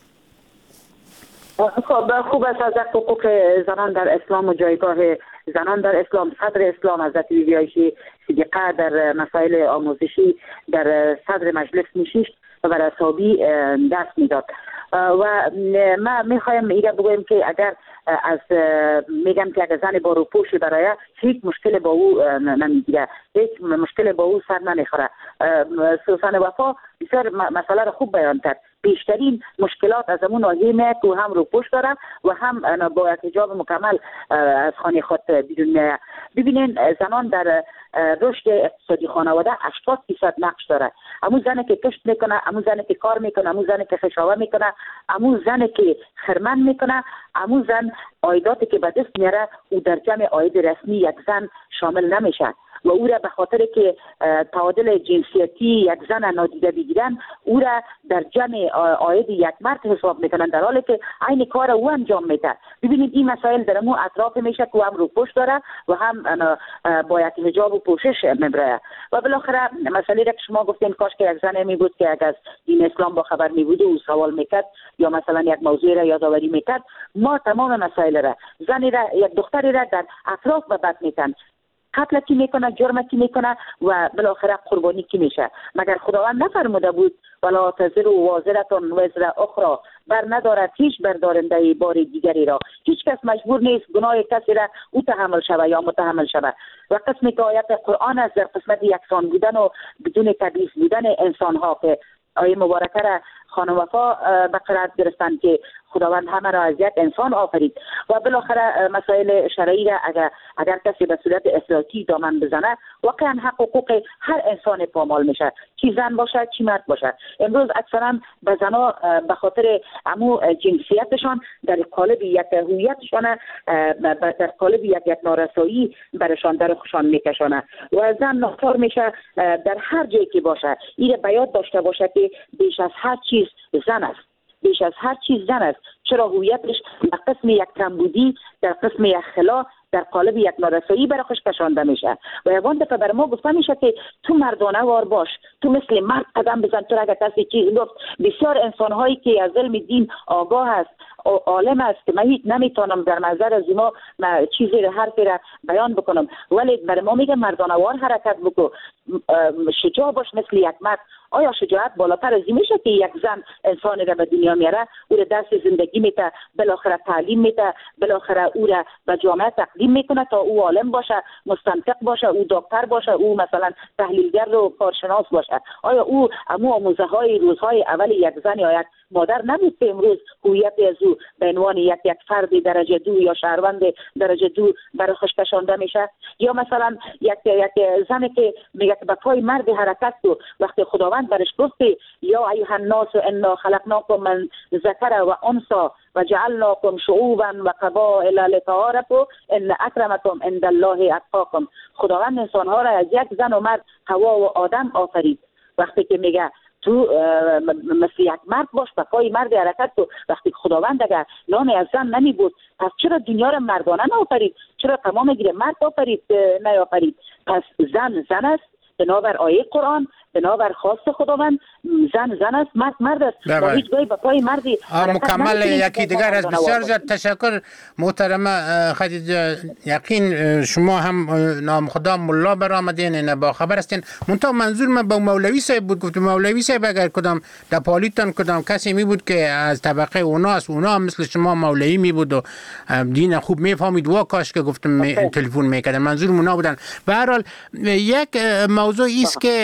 خب خوب است از حقوق زنان در اسلام و جایگاه زنان در اسلام، صدر اسلام حضرت بیبی عایشه صدیقه در مسائل آموزشی در صدر مجلس میشیشت و بر اصحابی دست میداد و ما میخوایم ایره بگویم که اگر از میگم که اگر زن با روپوش برای هیچ مشکل با او نمیگیره، هیچ مشکل با او سر نمیخوره. سوسن وفا بسیار مسئله را خوب بیان کرد. بیشترین مشکلات از امون ناحیه میاد که هم روپوش داره و هم با حجاب مکمل از خانه خود بیرون میاد. ببینین زنان در رشد اقتصادی خانواده هشتاد درصد نقش داره. امون زنی که کشت میکنه، امون زنی که کار میکنه، امون زنی که خشاوه میکنه، امون زنی که خرمن میکنه، امون زن عایداتی که به دست میاره او در جمع عاید رسمی یک زن شامل نمیشه و او را به خاطر که تعادل جنسیتی یک زن نادیده بگیرن او را در جمع عاید یک مرد حساب میکنن، در حالی که عین کار او انجام میده. ببینید این مسائل در مو اطراف میشه که هم رو پشت داره و هم با یک حجاب و پوشش میبره. و بالاخره مسئله را که شما گفتین کاش که یک زن می بود که اگر از دین اسلام با خبر می بود و سوال میکرد یا مثلا یک موضوع را یادآوری میکرد، ما تمام مسائل را زنی را یک دختری را در اطراف به بد میتن، قتل کی میکنه، جرم کی میکنه و بالاخره قربانی کی میشه. مگر خداوند نفرموده بود ولا تزر وازرتون وزر اخرى، بر ندارد هیچ بردارنده بار دیگری را. هیچ کس مجبور نیست گناه کسی را او تحمل شود یا متحمل شود. و قسمی که آیت قرآن است در قسمت یکسان بودن و بدون تبعیض بودن انسان ها که آیه مبارکه را خانم وفا به قرائت گرفتن که خداوند همه را از یک انسان آفرید و بالاخره مسائل شرعی را اگر اگر کسی به صورت افراطی دامن بزنه واقعا حق و حقوق هر انسان پامال میشه، چی زن باشه چی مرد باشه. امروز اکثرا به زنا به خاطر امو جنسیتشان در قالب یک هویتشان در قالب یک یک نارسایی برشان در خوشان میکشانه و زن ناچار میشه در هر جایی که باشه این به یاد داشته باشه که بیش از هر چیز زن است، بیش از هر چیز زن است. چرا هویتش در قسم یک کمبودی، در قسم یک خلا، در قالب یک نارسایی برای خوش کشانده میشه و یوان دفعه بر ما گفته میشه که تو مردانه وار باش، تو مثل مرد قدم بزن. تو اگر کسی چیز گفت، بسیار انسان هایی که از علم دین آگاه است، عالم است که من نمیتونم در نظر از ما چیزی را حرفی را بیان بکنم، ولی بر ما میگه مردانه وار حرکت بکن، شجاع باش مثل یک مرد. آیا شجاعت بالاتر از این میشه که یک زن انسانی را به دنیا میاره، او را درس زندگی میده، بالاخره تعلیم میده، بالاخره او را به جامعه تقدیم میکنه تا او عالم باشه، مستنطق باشه، او دکتر باشه، او مثلا تحلیلگر و کارشناس باشه؟ آیا او امو آموزه های روزهای اول یک زن یا یک مادر نبود که امروز هویت از او به عنوان یک یک فرد درجه دو یا شهروند درجه دو برای خوش کشانده میشه؟ یا مثلا یک یک زنی که میگه که به پای مرد حرکت تو، وقتی خداوند برش گفت یا ایها الناس انا خلقناکم من ذکر و انثی و جعلناکم شعوبا و قبائل لتعارفوا ان اکرمکم عند الله اتقاکم، خداوند انسان ها را از یک زن و مرد حوا و آدم آفرید. وقتی که میگه تو مثل یک مرد باش، به پای مرد حرکت تو، وقتی خداوند اگر نام از زن نمی بود پس چرا دنیا را مردانه نآفرید؟ چرا تمام گیره مرد آفرید نیافرید؟ پس زن زن است بنابر آیه قرآن، بنابر خواست خداوند. زن زن است، مرد مرد است و هیچ گاهی به پای مردی مکمل. یکی دیگر از بسیار زیاد تشکر محترمه خدیجه. یقین شما هم نام خدا ملا برآمدین، نه با خبر هستین. منتها منظور من با مولوی صاحب بود. گفت مولوی صاحب اگر کدام در پالیتان کدام کسی می بود که از طبقه اوناست، اونا مثل شما مولوی می بود و دین خوب میفهمید، وا کاش که گفتم تلفن میکردن. منظور اونا بودن. به هر حال یک موضوعی است که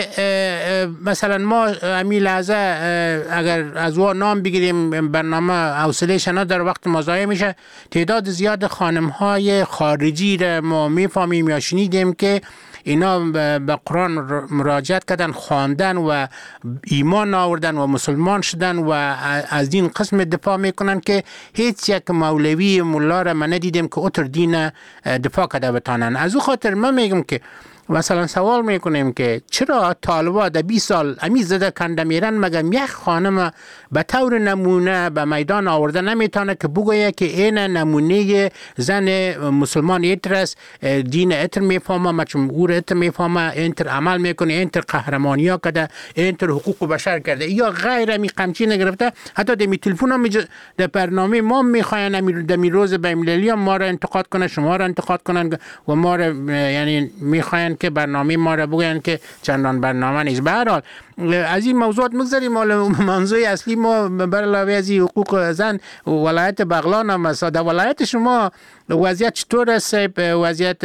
مثلا ما همین لحظه اگر از وا نام بگیریم برنامه حوصله‌اش نداره، وقت مضایع میشه. تعداد زیاد خانم‌های خارجی را ما میفهمیم یا شنیدیم که اینا به قرآن مراجعت کردن، خواندن و ایمان آوردن و مسلمان شدن و از دین قسم دفاع میکنن که هیچ یک مولوی ملا را من ندیدم که اوتر دین دفاع کرده بتانن. از او خاطر من میگم که مثلا سوال میکنیم که چرا طالبا در بیست سال امی زده کنده میرن، مگر یک خانم به طور نمونه به میدان آورده نمیتونه که بگویه که این نمونه زن مسلمان ایترس، دین ایتر میفهمه، مجموعه ایتر میفهمه، اینتر عمل میکنه، اینتر قهرمانی ها کرده، اینتر حقوق بشر کرده یا غیر می قمچی نگرفته. حتی در می تلفن هم در برنامه ما میخواین در می روز بین‌المللی ما را انتقاد کنه، شما را انتقاد کنن و ما را یعنی میخواین که برنامه ما را بگوین که چندان برنامه نیست. به هر حال از این موضوعات مگذاریم. موضوع اصلی ما بر علاوه از حقوق زن ولایت بغلان هم است. در ولایت شما وضعیت چطور است؟ وضعیت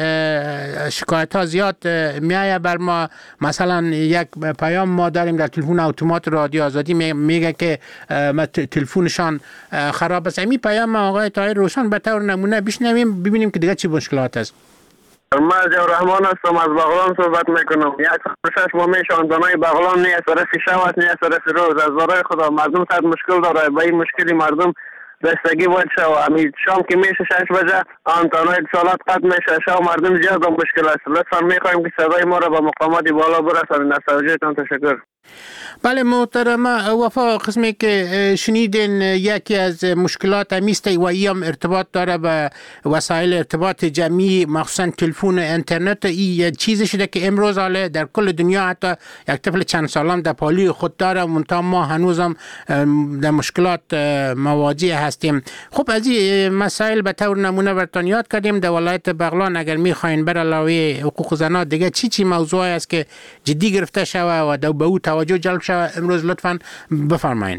شکایت ها زیاد میایه بر ما. مثلا یک پیام ما داریم در تلفن اتومات رادیو آزادی میگه که تلفنشان خراب است. این پیام آقای طاهر روشن به طور نمونه بشنویم ببینیم که دیگه چی مشکلات است. من جورحمان هستم، از بغلان صحبت میکنم. یک شش ماه میشه آنتنای بغلان نیست، طرف شب است، نیست طرف روز. از برای خدا مردم صد مشکل داره. با این مشکلی مردم دستگی باید شو. همین شام که میشه شش بجه آنتنای اتصالات قطع میشه، شو مردم زیاد مشکل است. لطفا میخوایم که صدای ما را به مقامات بالا برسانید. از توجهتان تشکر. بله محترمه وفا، قسمی که شنیدین یکی از مشکلات همیست و ایم ارتباط داره به وسایل ارتباط جمعی، مخصوصا تلفن اینترنت. این چیزی شده که امروز حاله در کل دنیا حتی یک طفل چند سالان در پالی خود داره، منتها ما هنوزم در مشکلات مواجه هستیم. خب از این مسائل به طور نمونه براتون یاد کردیم. در ولایت بغلان اگر میخواین بر علاوه حقوق زنان دیگه چی چی موضوعی است که جدی گرفته شوه و به او توجه جلب شوه امروز لطفاً بفرمایید.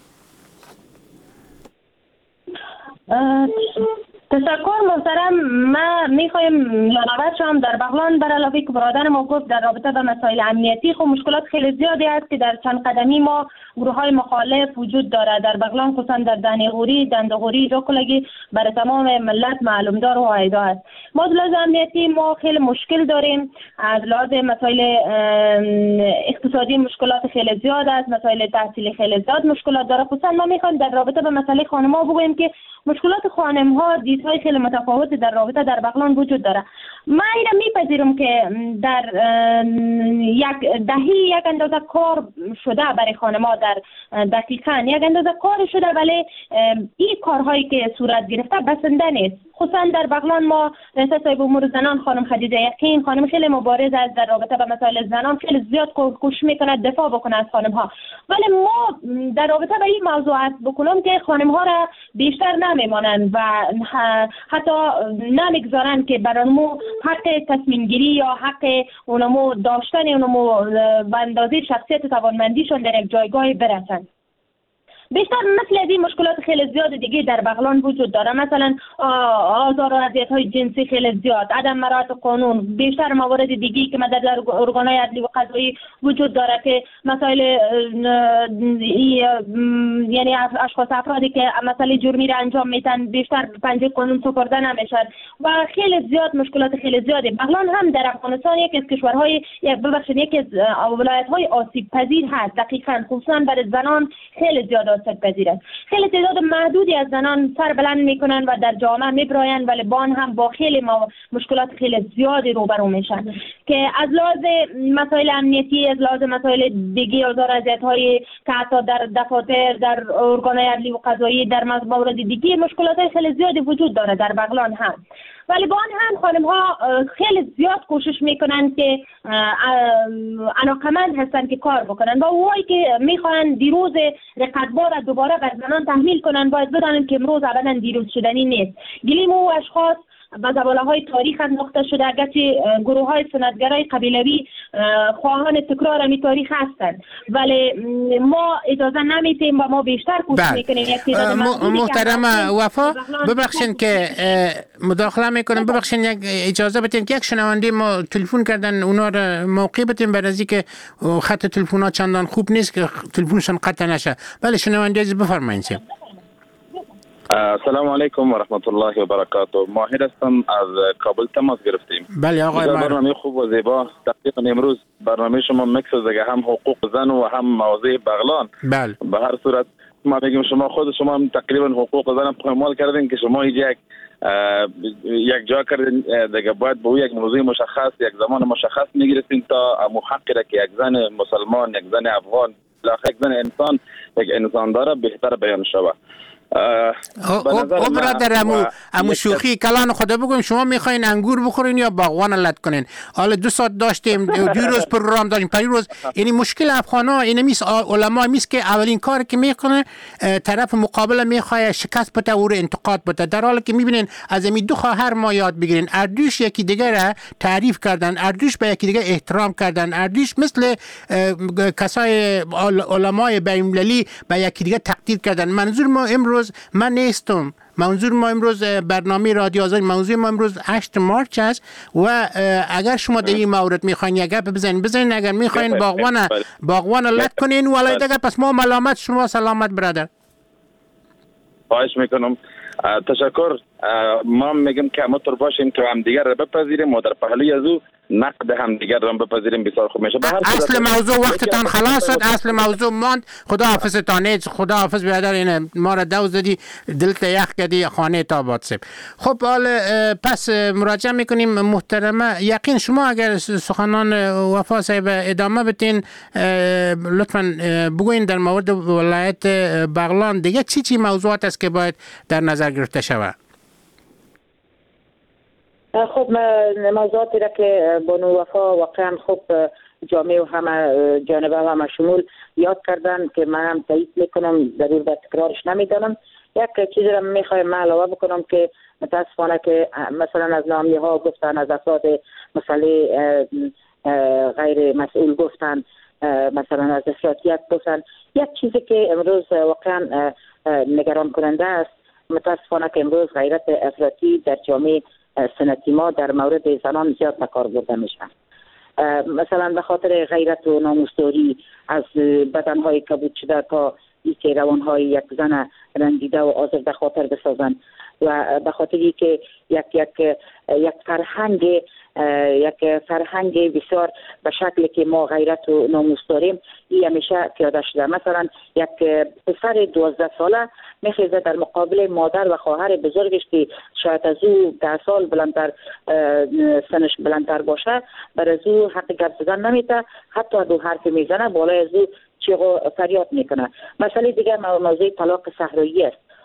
تشکر محترم. ما میخوایم یادآور شوم در بغلان بر علاوه که برادر ما گفت در رابطه با مسائل امنیتی، خب مشکلات خیلی زیادی است که در چند قدمی ما گروه های مخالف وجود داره در بغلان، خصوصا در دانغوری، دندغوری، جاکلگی برای تمام ملت معلوم دار و عایده است. ما از لحاظ امنیتی ما خیلی مشکل داریم. از لحاظ مسائل اقتصادی مشکلات خیلی زیاد است، مسائل تحصیلی خیلی زیاد مشکلات داره. خصوصا ما میخوایم در رابطه با مسئله خانم‌ها بگوییم که مشکلات خانم‌ها دیدهای خیلی متفاوت در رابطه در بغلان وجود داره. من اینو میپذیرم که در یک دهی یک اندازه کار شده برای خانم‌ها، در دقیقاً یک اندازه کار شده، ولی این کارهایی که صورت گرفته بسنده نیست. خصوصا در بغلان ما رئیس صاحب امور زنان خانم خدیجه یقین، خانم خیلی مبارز است در رابطه با مسائل زنان، خیلی زیاد کوشش میکنه دفاع بکنه از خانم‌ها. ولی ما در رابطه با این موضوعات بکنم که خانم‌ها را بیشتر نمیمانند و حتی نمیگذارند که برانمو حق تصمیم گیری یا حق اونمو داشتن اونمو به اندازه شخصیت و توانمندیشون در یک جایگاه برسن. بیشتر مثل از این مشکلات خیلی زیاد دیگه در بغلان وجود داره، مثلا آزار و اذیت‌های جنسی خیلی زیاد، عدم مراعات قانون، بیشتر موارد دیگه که در ارگان‌های عدلی و قضایی وجود داره که مسائل یعنی اشخاص افرادی که مسئله جرمی را انجام میدن بیشتر پنجه قانون سپرده نمیشن و خیلی زیاد مشکلات خیلی زیاده. بغلان هم در افغانستان یکی از کشورهای یک ببخشید یکی از ولایت‌های آسیب پذیر هست، دقیقاً خصوصا برای زنان خیلی زیاد پذیرند. خیلی تعداد محدودی از زنان سر بلند میکنن و در جامعه میبراین، ولی بان هم با خیلی مشکلات خیلی زیادی روبرو میشن که از لحاظ مسائل امنیتی، از لحاظ مسائل دیگه آزار و اذیت‌های که حتی در دفاتر، در ارگان‌های عدلی و قضایی، در موارد دیگه مشکلات خیلی زیادی وجود داره در بغلان هم. ولی با آن هم خانم ها خیلی زیاد کوشش میکنن که علاقمند هستن که کار بکنن و اونایی که میخوان دیروز رقتبار دوباره بر زنان تحمیل کنن باید بدانن که امروز ابدا دیروز شدنی نیست. گلیم و اشخاص به زباله های تاریخ انداخته شده، اگرچه گروه های سنتگرای قبیلوی خواهان تکرار می تاریخ هستند، ولی ما اجازه نمیتیم و ما بیشتر کوشش میکنیم. محترم وفا ببخشین که مداخله میکنم، ببخشین یک اجازه بدین که یک شنونده ما تلفن کردن، اونا را موقع بدین برای اینکه خط تلفن ها چندان خوب نیست که تلفنشون قطع نشه. بله شنونده عزیز بفرمایید. السلام علیکم و رحمت الله و برکاته. ماهر هستم، از کابل تماس گرفتیم. بله آقای ماهر. برنامه خوب و زیبا. تقریبا امروز برنامه شما مکس از دیگه، هم حقوق زن و هم موضوع بغلان. بله. به هر صورت ما میگیم شما خود شما هم تقریبا حقوق زن هم پایمال کردین که شما اینجا یک یک جا کردین دیگه، باید به یک موضوع مشخص یک زمان مشخص میگرفتین تا امو حقی را که یک زن مسلمان، یک زن افغان، یک زن انسان، یک انسان داره بهتر بیان شود. او برادر امو امو شوخی کلان خدا بگویم، شما میخواین انگور بخورین یا باغوان لط کنین؟ حالا دو ساعت داشتیم، دو روز پروگرام داشتیم، پری روز. یعنی مشکل افغانا این میس علما میس که اولین کار که میکنه طرف مقابل میخواد شکست بده و انتقاد بده، در حالی که میبینین از این دو خواهر ما یاد بگیرین، اردوش یکی دیگه را تعریف کردن، اردوش به یکی دیگه احترام کردن، اردوش مثل کسای علمای بین‌المللی به یکی دیگه تقدیر کردن. منظور ما امروز من نیستم، منظور ما امروز برنامه رادیو آزادی، موضوع ما امروز هشت مارچ است و اگر شما در این مورد میخواین یک گپ بزنین بزنین، اگر میخواین باغوان باغوان لط کنین ولی دیگه پس ما ملامت شما سلامت برادر. خواهش میکنم. تشکر. ما میگم که ما طور باشیم که هم دیگر را بپذیریم و در پهلوی از او نقد هم دیگر را بپذیریم، بسیار خوب میشه. اصل موضوع وقتتان خلاص شد، اصل موضوع ماند. خدا حافظتان. نیز خدا حافظ برادر. این ما را دوز دادی، دلت یخ کردی، خانه تا باد سب. خب حالا پس مراجعه میکنیم. محترمه یقین شما اگر سخنان وفا صاحب ادامه بدین لطفا بگوین در مورد ولایت بغلان دیگه چی چی موضوعات است که باید در نظر گرفته شود؟ خب موضوعاتی را که بانو وفا واقعا خوب جامع و همه جانبه و همه شمول یاد کردن که من هم تایید میکنم، ضرور به تکرارش نمیدانم. یک چیزی را میخوایم من علاوه بکنم که متاسفانه که مثلا از نامی ها گفتن، از افراد مسئله غیر مسئول گفتن، مثلا از افراطیت گفتن. یک چیزی که امروز واقعا نگران کننده است، متاسفانه که امروز غیرت افراطی در جامعه سنتی ما در مورد زنان زیاد به کار برده میشن. مثلا به خاطر غیرت و ناموسداری از بدنهای کبود شده تا اینکه روانهای یک زن رنجیده و آزرده خاطر بسازن و به خاطری که یک یک یک فرهنگ یک فرهنگ بسیار به شکلی که ما غیرت و ناموس داریم این همیشه پیاده شده. مثلا یک پسر دوازده ساله میخیزه در مقابل مادر و خواهر بزرگش که شاید از او ده سال بلندتر سنش بلندتر باشه، بر از او حق گپ زدن نمیده، حتی دو حرف میزنه بالای از او چیغ و فریاد میکنه. مسئله دیگه موضوع طلاق صحرایی است.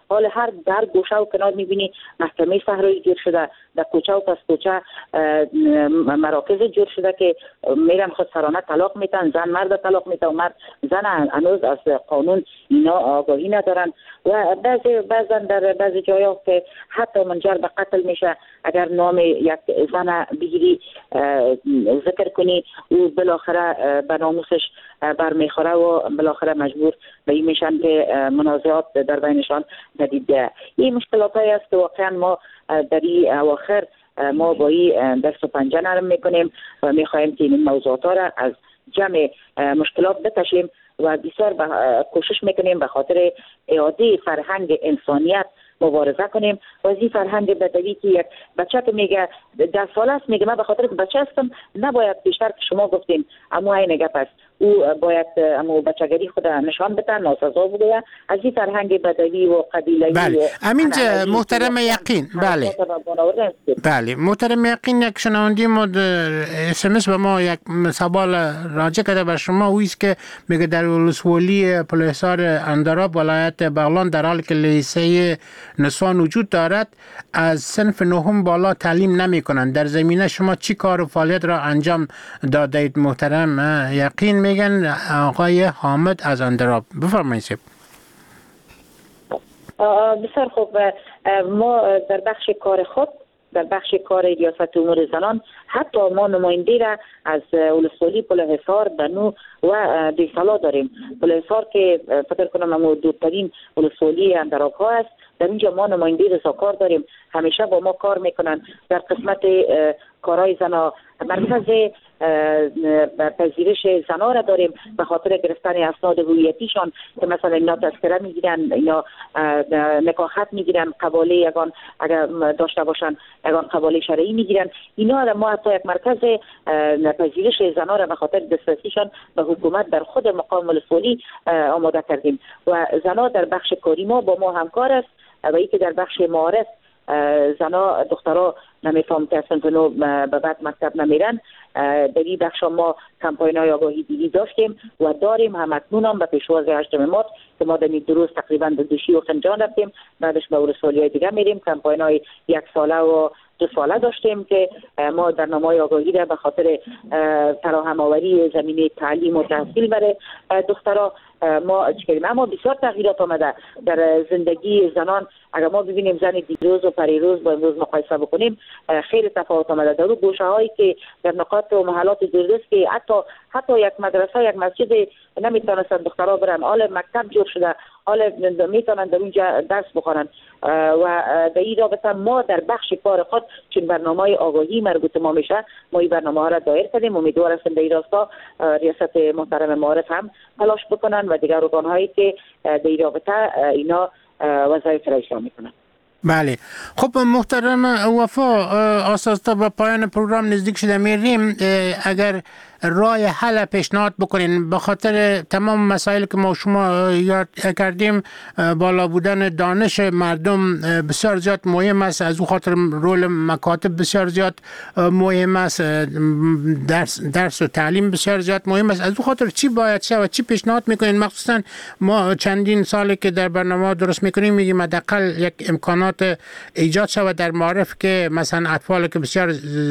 حال هر در گوشه و کنار میبینی محکمه صحرایی جور شده، در کوچه و پس کوچه مراکز جور شده که میرن خود سرانه طلاق میتن، زن مرد طلاق میتن و مرد زن هنوز از قانون اینا آگاهی ندارن و بعضی بعضا در بعضی جایا که حتی منجر به قتل میشه اگر نام یک زن بگیری ذکر کنی و بالاخره به ناموسش برمیخوره و بالاخره مجبور به این میشن که منازعات در بینشان ندید ده. این مشکلات هایی است که واقعا ما در این اواخر ما با این دست و پنجه نرم میکنیم و میخواهیم که این موضوعات را از جمع مشکلات بکشیم و بسیار کوشش میکنیم به خاطر اعاده فرهنگ انسانیت مبارزه کنیم و از این فرهنگ بدوی که یک بچه که میگه ده ساله است میگه من به خاطر که بچه هستم نباید بیشتر که شما گفتیم اما این گپ است او باید امو بچگری خود نشان بده ناسزا بوده از این فرهنگ بدوی و قبیله‌ای. بله امین محترم یقین بله بله محترم یقین یک شنونده ما اس ام اس به ما یک سوال راجع کرده به شما اویست که میگه در ولسوالی پلحصار اندراب ولایت بغلان در حالی که لیسه نسوان وجود دارد از صنف نهم بالا تعلیم نمی کنند. در زمینه شما چی کار و فعالیت را انجام دادید محترم یقین؟ میگن آقای حامد از اندراب. بفرمایید. بسیار خوب. ما در بخش کار خود در بخش کار ریاست امور زنان حتی ما نماینده را از ولسوالی پلحصار بنو و دیسالا داریم. پلحصار که فکر کنم امو دورترین ولسوالی اندراب ها است، در اینجا ما نماینده رضاکار داریم، همیشه با ما کار میکنن. در قسمت کارهای زنا مرکز پذیرش زنا را داریم به خاطر گرفتن اسناد هویتیشان که مثلا اینا تذکره میگیرن، اینا نکاحت میگیرن، قباله یگان اگر داشته باشن یگان قباله شرعی میگیرن. اینا را ما حتی یک مرکز پذیرش زنا را به خاطر دسترسیشان به حکومت در خود مقام ولسوالی آماده کردیم و زنا در بخش کاری ما با ما همکار است و ای که در بخش معارف زنا دخترها نمیفهم که اصلا تو به بعد مکتب نمیرن. در این بخش ما کمپاین های آگاهی دیدی داشتیم و داریم هم اکنون هم به پیشواز هشتم مارس که ما در این دو روز تقریبا به دوشی و خنجان رفتیم، بعدش به ولسوالی های دیگه میریم. کمپاین های یک ساله و دو ساله داشتیم که ما در نمای آگاهی را به خاطر فراهم آوری زمینه تعلیم و تحصیل برای دخترها ما چکریم. اما بسیار تغییرات آمده در زندگی زنان. اگر ما ببینیم زن دیروز و پریروز با امروز مقایسه بکنیم خیلی تفاوت آمده. در اون گوشه هایی که در نقاط و محلات دوردست که حتی حتی یک مدرسه یک مسجد نمیتونستن دخترها برن، حال مکتب جور شده، حال میتونن در اونجا درس بخونن و در این رابطه ما در بخش کار خود چون برنامه آگاهی مربوط ما میشه ما این برنامه ها را دایر کردیم. امیدوار هستم در این راستا ریاست محترم معارف هم تلاش بکنن و دیگر ارگان هایی که در این رابطه اینا وظایف را اجرا میکنن. بله خب محترم وفا آساستا به پایان پروگرام نزدیک شده میریم. اگر راه حل پیشنهاد بکنین به خاطر تمام مسائل که ما شما یاد کردیم، بالا بودن دانش مردم بسیار زیاد مهم است، از اون خاطر رول مکاتب بسیار زیاد مهم است، درس, درس و تعلیم بسیار زیاد مهم است. از اون خاطر چی باید شود، چی پیشنهاد میکنین؟ مخصوصا ما چندین ساله که در برنامه درست میکنیم میگیم حداقل یک امکانات ایجاد شود در معارف که مثلا اطفال که بسیار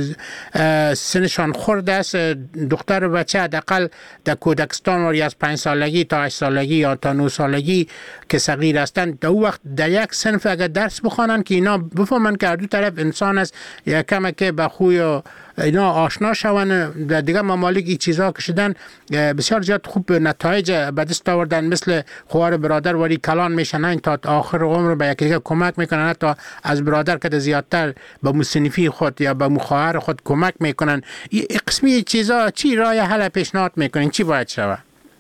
سنشان خرد است، دختر و بچه حداقل در کودکستان و از پنج سالگی تا هشت سالگی یا تا نه سالگی که صغیر هستند در وقت در یک صنف اگر درس بخوانند که اینا بفهمند که هر دو طرف انسان است، یا کم که به خوی و اینا آشنا شوند. در دیگه ممالک این چیزها کشیدن بسیار زیاد خوب نتایج به دست آوردن، مثل خواهر برادر ولی کلان میشن تا آخر عمر به یکی دیگه کمک میکنن، حتی از برادر که زیادتر به مصنفی خود یا به خواهر خود کمک میکنن. این قسمی چیزا چی راه حل پیشنهاد میکنین؟ چی باید شود؟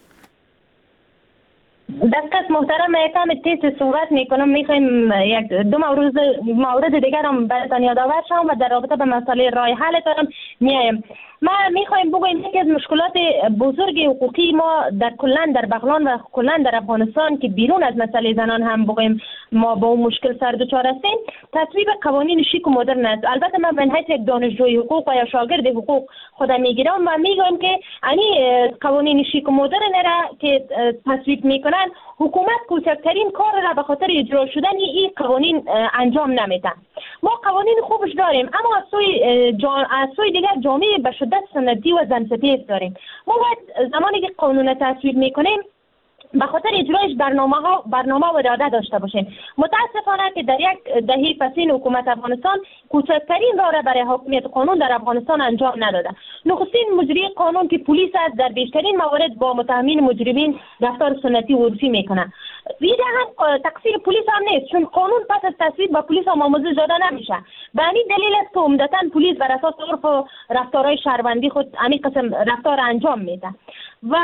دقیق محترم یکم تیز صحبت میکنم، میخوایم یک دو مورد مورد دیگر هم براتون یادآور شم و در رابطه به مسئله راه حل تان میایم. ما میخوایم بگوییم یکی از مشکلات بزرگ حقوقی ما در کلن در بغلان و کلن در افغانستان که بیرون از مسئله زنان هم بگوییم ما با اون مشکل سر دچار هستیم، تصویب قوانین شیک و مدرن است. البته من به حیث یک دانشجوی حقوق و یا شاگرد حقوق خودم میگیرم و میگم که یعنی قوانین شیک و مدرن را که تصویب میکنن حکومت کوچکترین کار را به خاطر اجرا شدن این قوانین انجام نمیده. ما قوانین خوبش داریم، اما از سوی جا... از سوی دیگر جامعه به شدت سنتی و زنستیز داریم. ما باید زمانی که قانون تصویب میکنیم به خاطر اجرایش برنامه ها برنامه و اراده داشته باشیم. متاسفانه که در یک دهه پسین حکومت افغانستان کوچکترین راه را برای حاکمیت قانون در افغانستان انجام نداده. نخستین مجری قانون که پلیس است در بیشترین موارد با متهمین مجرمین رفتار سنتی و عرفی میکنه. دیگه هم تقصیر پلیس هم نیست، چون قانون پس از تصویب به پلیس هم آموزش داده نمیشه. به همین دلیل است که عمدتاً پلیس بر اساس عرف و رفتارهای شهروندی خود همین قسم رفتار انجام میده. و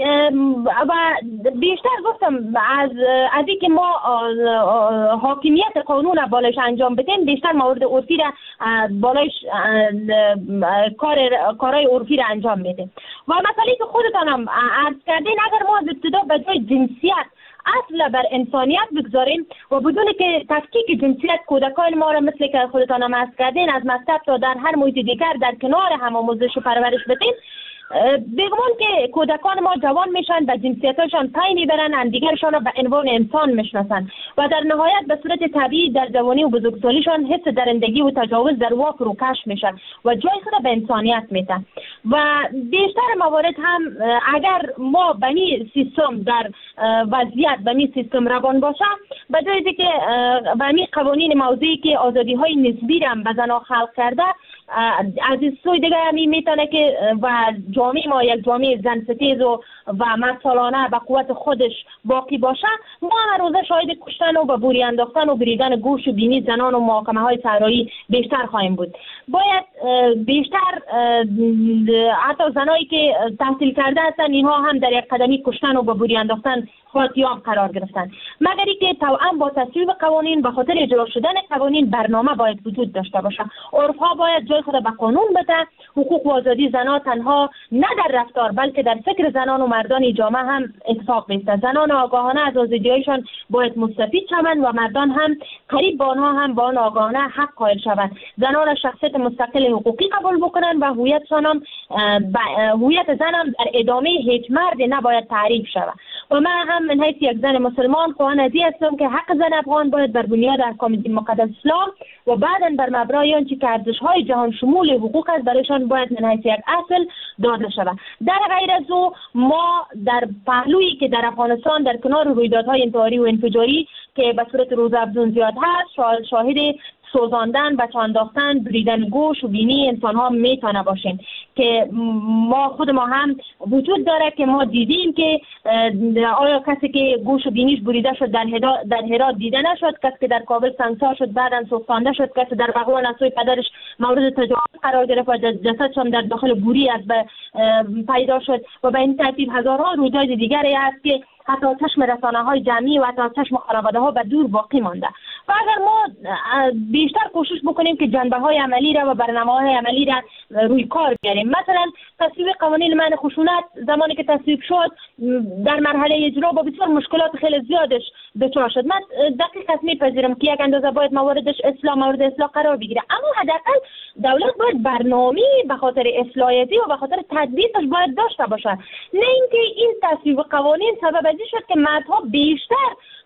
و بیشتر گفتم از از اینکه ما حاکمیت قانون را بالایش انجام بدیم، بیشتر موارد عرفی را بالایش کار کارهای عرفی را انجام میدیم. و مسئله که خودتان هم عرض کردین، اگر ما از ابتدا به جای جنسیت اصل بر انسانیت بگذاریم و بدون که تفکیک جنسیت کودکان ما را مثل که خودتان هم عرض کردین از مکتب تا در هر محیط دیگر در کنار هم آموزش و پرورش بدیم، بگمان که کودکان ما جوان میشن، به جنسیتشان پی میبرن، همدیگرشان را به عنوان انسان میشناسن و در نهایت به صورت طبیعی در جوانی و بزرگسالیشان حس درندگی و تجاوز در واک روکش میشن و جای خود به انسانیت میدن. و بیشتر موارد هم اگر ما به این سیستم در وضعیت به این سیستم روان باشه، به جای که به این قوانین موضوعی که آزادی های نسبی را به زنها خلق کرده، از این سوی دیگه همی میتونه که و جامعه ما یک جامعه زنستیز و و مسئولانه به قوت خودش باقی باشه، ما هر روزه شاهد کشتن و به بوری انداختن و بریدن گوش و بینی زنان و محاکمه های صحرایی بیشتر خواهیم بود. باید بیشتر حتی زنایی که تحصیل کرده هستن اینها هم در یک قدمی کشتن و به بوری انداختن خاطیام قرار گرفتن، مگر اینکه توأم با تصویب قوانین به خاطر اجرا شدن قوانین برنامه باید وجود داشته باشه. عرفها باید جای خود به قانون بده. حقوق و آزادی زنان تنها نه در رفتار بلکه در فکر زنان و مردان جامعه هم اتفاق بیفته. زنان آگاهانه از آزادی‌هایشان باید مستفید شوند و مردان هم قریب به آنها هم با آن آگاهانه حق قائل شوند. زنان شخصیت مستقل حقوقی قبول بکنند و هویتشان هم هویت زن هم در ادامه هیچ مرد نباید تعریف شود. و من هم من حیث یک زن مسلمان خواهان ازی هستم که حق زن افغان باید بر بنیاد احکام دین مقدس اسلام و بعداً بر مبنای آنچه که ارزش‌های جهان شمول حقوق است برایشان باید من حیث یک اصل داده شود. در غیر از او ما در پهلویی که در افغانستان در کنار رویدادهای انتحاری و انفجاری که به صورت روزافزون زیاد هست، شاهد سوزاندن، بچه انداختن، بریدن گوش و بینی انسان ها میتونه باشیم که ما خود ما هم وجود داره که ما دیدیم که آیا کسی که گوش و بینیش بریده شد در هرات در هرات دیده نشد، کسی که در کابل سنگسار شد بعداً سوزانده شد، کسی در بغلان از سوی پدرش مورد تجاوز قرار گرفت و جسدش هم در داخل بوری از پیدا شد و به این ترتیب هزارها رویداد دیگری است که حتی چشم رسانه های جمعی و حتی چشم خانواده ها به دور باقی مانده. و اگر ما بیشتر کوشش بکنیم که جنبه های عملی را و برنامه های عملی را روی کار بیاریم، مثلا تصویب قوانین منع خشونت زمانی که تصویب شد در مرحله اجرا با بسیار مشکلات خیلی زیادش دچار شد. من دقیق است میپذیرم که یک اندازه باید مواردش اصلاح مورد اصلاح قرار بگیره، اما حداقل دولت باید برنامه‌ای به خاطر اصلاحیتی و به خاطر تدبیرش باید داشته باشه، نه اینکه این تصویب قوانین سبب ازی شد که مردها بیشتر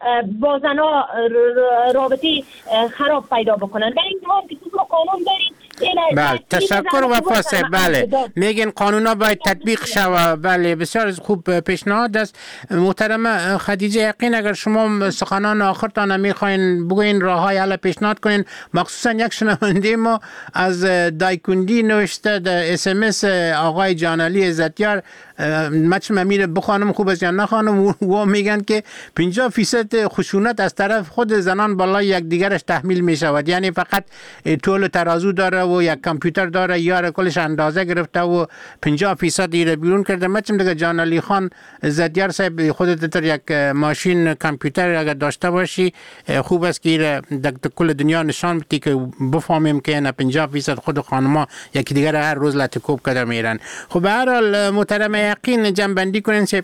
با زنها رابطی خراب پیدا بکنن. در این حال که تو قانون داریم. بله، تشکر وفا صاحب. بله، میگن قانونا باید تطبیق شود. بله، بسیار خوب پیشنهاد است. محترم خدیجه یقین، اگر شما سخنان آخرتان میخواین بگوین راههای حل پیشنهاد کنین، مخصوصا یک شنونده ما از دایکندی نوشته در اس ام اس آقای جانعلی عزتیار، مچم امیر بخوانم خوب است یا نخوانم، و میگن که پنجاه فیصد خشونت از طرف خود زنان بالای یک دیگرش تحمیل می شود، یعنی فقط طول ترازو داره و یک کامپیوتر داره یا کلش اندازه گرفته و پنجاه فیصد ایره بیرون کرده. مچم دیگه جان علی خان زدیار صاحب، خودت در یک ماشین کامپیوتر اگر داشته باشی خوب است که ایره در کل دنیا نشان بدی که بفهمیم که نه پنجاه فیصد خود خانما یکی دیگر هر روز لطکوب کرده میرن. خب به هر حال محترم یقین جنبندی کنین چه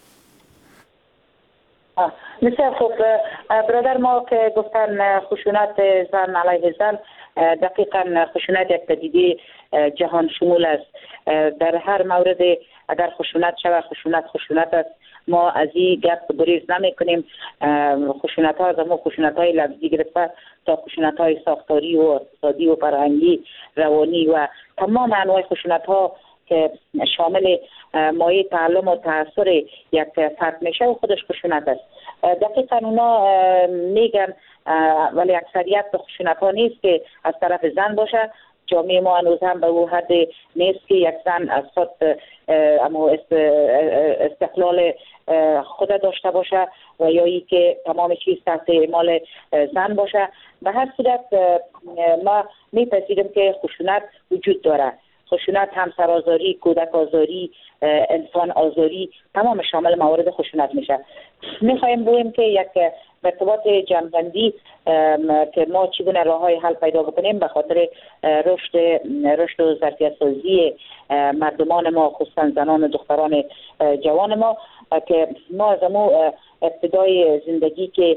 مثل خب برادر ما که گفتن خشونت زن علیه زن، دقیقا خشونت یک پدیده جهان شمول است. در هر مورد اگر خشونت شود، خشونت خشونت است. ما از این گپ گریز نمی کنیم. خشونت ها از همون خشونت های لفظی گرفته تا خشونت های ساختاری و اقتصادی و فرهنگی روانی و تمام انواع خشونت ها که شامل مایه تعلم و تاثیر یک فرد میشه و خودش خشونت است. دقیقا اونا میگن ولی اکثریت خشونت ها نیست که از طرف زن باشه. جامعه ما هنوز هم به او حد نیست که یک زن از خود اما استقلال خود داشته باشه و یا ای که تمام چیز تحت اعمال زن باشه. به هر صورت ما میپذیریم که خشونت وجود داره. خشونت، همسر آزاری، کودک آزاری، انسان آزاری، تمام شامل موارد خشونت میشه. میخوایم بگوییم که یک مرتبات جمع‌بندی که ما چگونه راه‌های حل پیدا بکنیم به خاطر رشد رشد و ظرفیت سازی مردمان ما، خصوصا زنان و دختران جوان ما، که ما از امو ابتدای زندگی که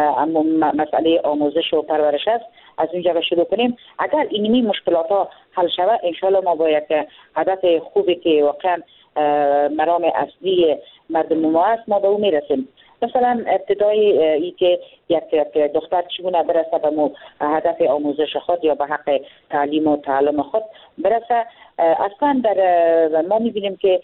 مسئله آموزش و پرورش است از اونجا به شروع کنیم. اگر اینمی مشکلات ها حل شود انشاءالله ما با یک هدف خوبی که واقعا مرام اصلی مردم ما است ما به اون میرسیم. مثلا ابتدای ای که یک دختر چگونه برسه به هدف آموزش خود یا به حق تعلیم و تعلم خود برسه، اصلا در ما میبینیم که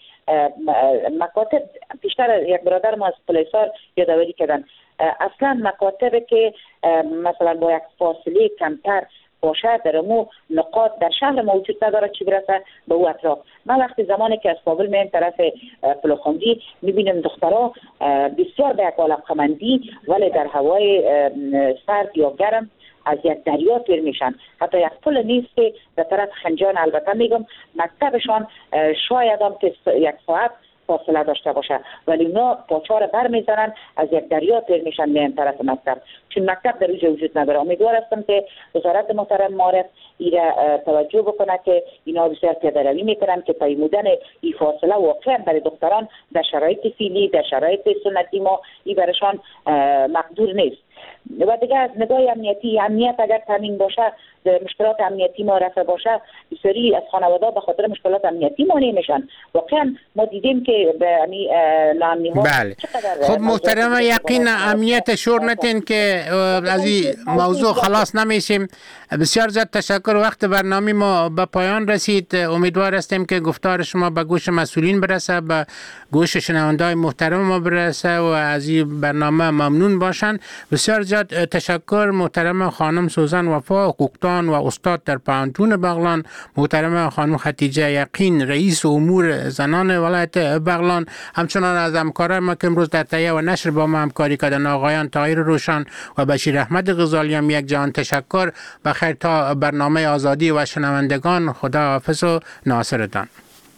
مکاتب پیشتر یک برادر ما از پلیسار یادآوری کردن، اصلا مکاتب که مثلا با یک فاصله کمتر باشه در مو نقاط در شهر موجود نداره چی برسه به او اطراف. من وقتی زمانی که از کابل میام طرف پلوخندی میبینم دخترها بسیار به یک علاقه‌مندی ولی در هوای سرد یا گرم از یک دریا تیر میشن. حتی یک پل نیست که در طرف خنجان، البته میگم مکتبشان شاید هم که یک ساعت فاصله داشته باشه ولی اونا پاچار بر میزنن از یک دریا تیر میشن میان طرف مکتب، چون مکتب در اونجا وجود نداره. امیدوار هستم که وزارت محترم معارف ایره توجه بکنه که اینا بسیار پیاده روی میکنن که پیمودن این فاصله واقعا برای دختران در شرایط فعلی در شرایط سنتی ما ای برشان مقدور نیست. و دیگه از نگاه امنیتی، امنیت اگر تامین باشه، مشکلات امنیتی ما رفع باشه، بسیاری از خانواده به خاطر مشکلات امنیتی مانع میشن. واقعا ما دیدیم که به امی ناامنی ها بله. خب محترم، یقین امنیت شور نتین که از این موضوع خلاص نمیشیم. بسیار زیاد تشکر. وقت برنامه ما به پایان رسید. امیدوار هستیم که گفتار شما به گوش مسئولین برسه، به گوش شنونده‌های محترم ما برسه و از این برنامه ممنون باشن. بسیار زیاد تشکر محترم خانم سوزن وفا، حقوقدان و استاد در پانتون بغلان، محترم خانم خدیجه یقین رئیس امور زنان ولایت بغلان، همچنان از همکاران ما که امروز در تهیه و نشر با ما همکاری کردن آقایان طاهر روشن و بشیر احمد غزالی هم یک جهان تشکر. بخیر تا برنامه آزادی و شنوندگان. خدا حافظ و ناصرتان.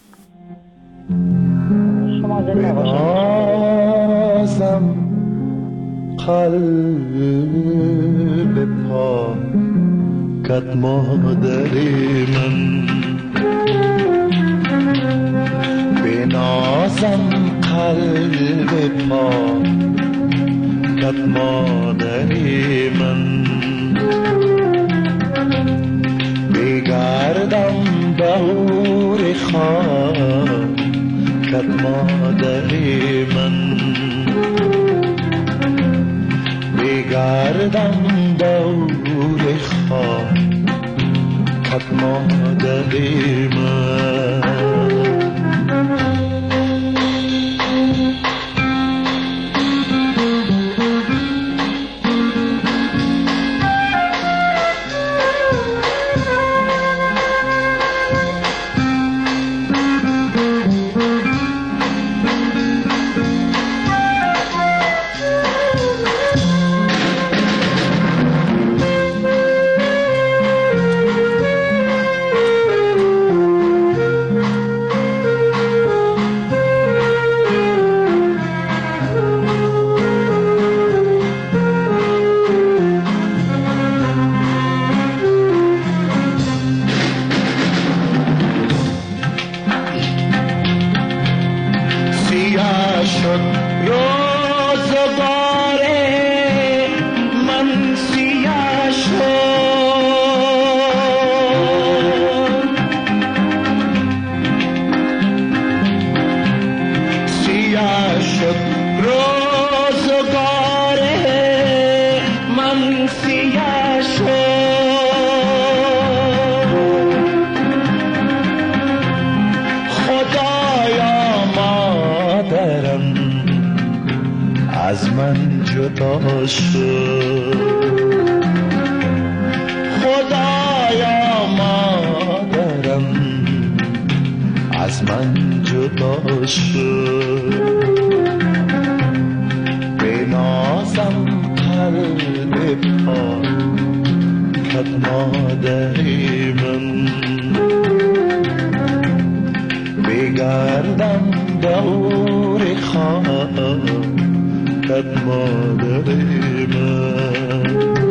شما زنده باشید. قلب پاکت مادر من، بنازم قلب پاکت مادر من، بگردم دور خاکت مادر من، بگردم دور خاکت مادر من. Shook از من جدا شد. خدایا مادرم از من جدا شد. به نازم قلب پاکت مادری من، بگردم دور خاکت مادری من.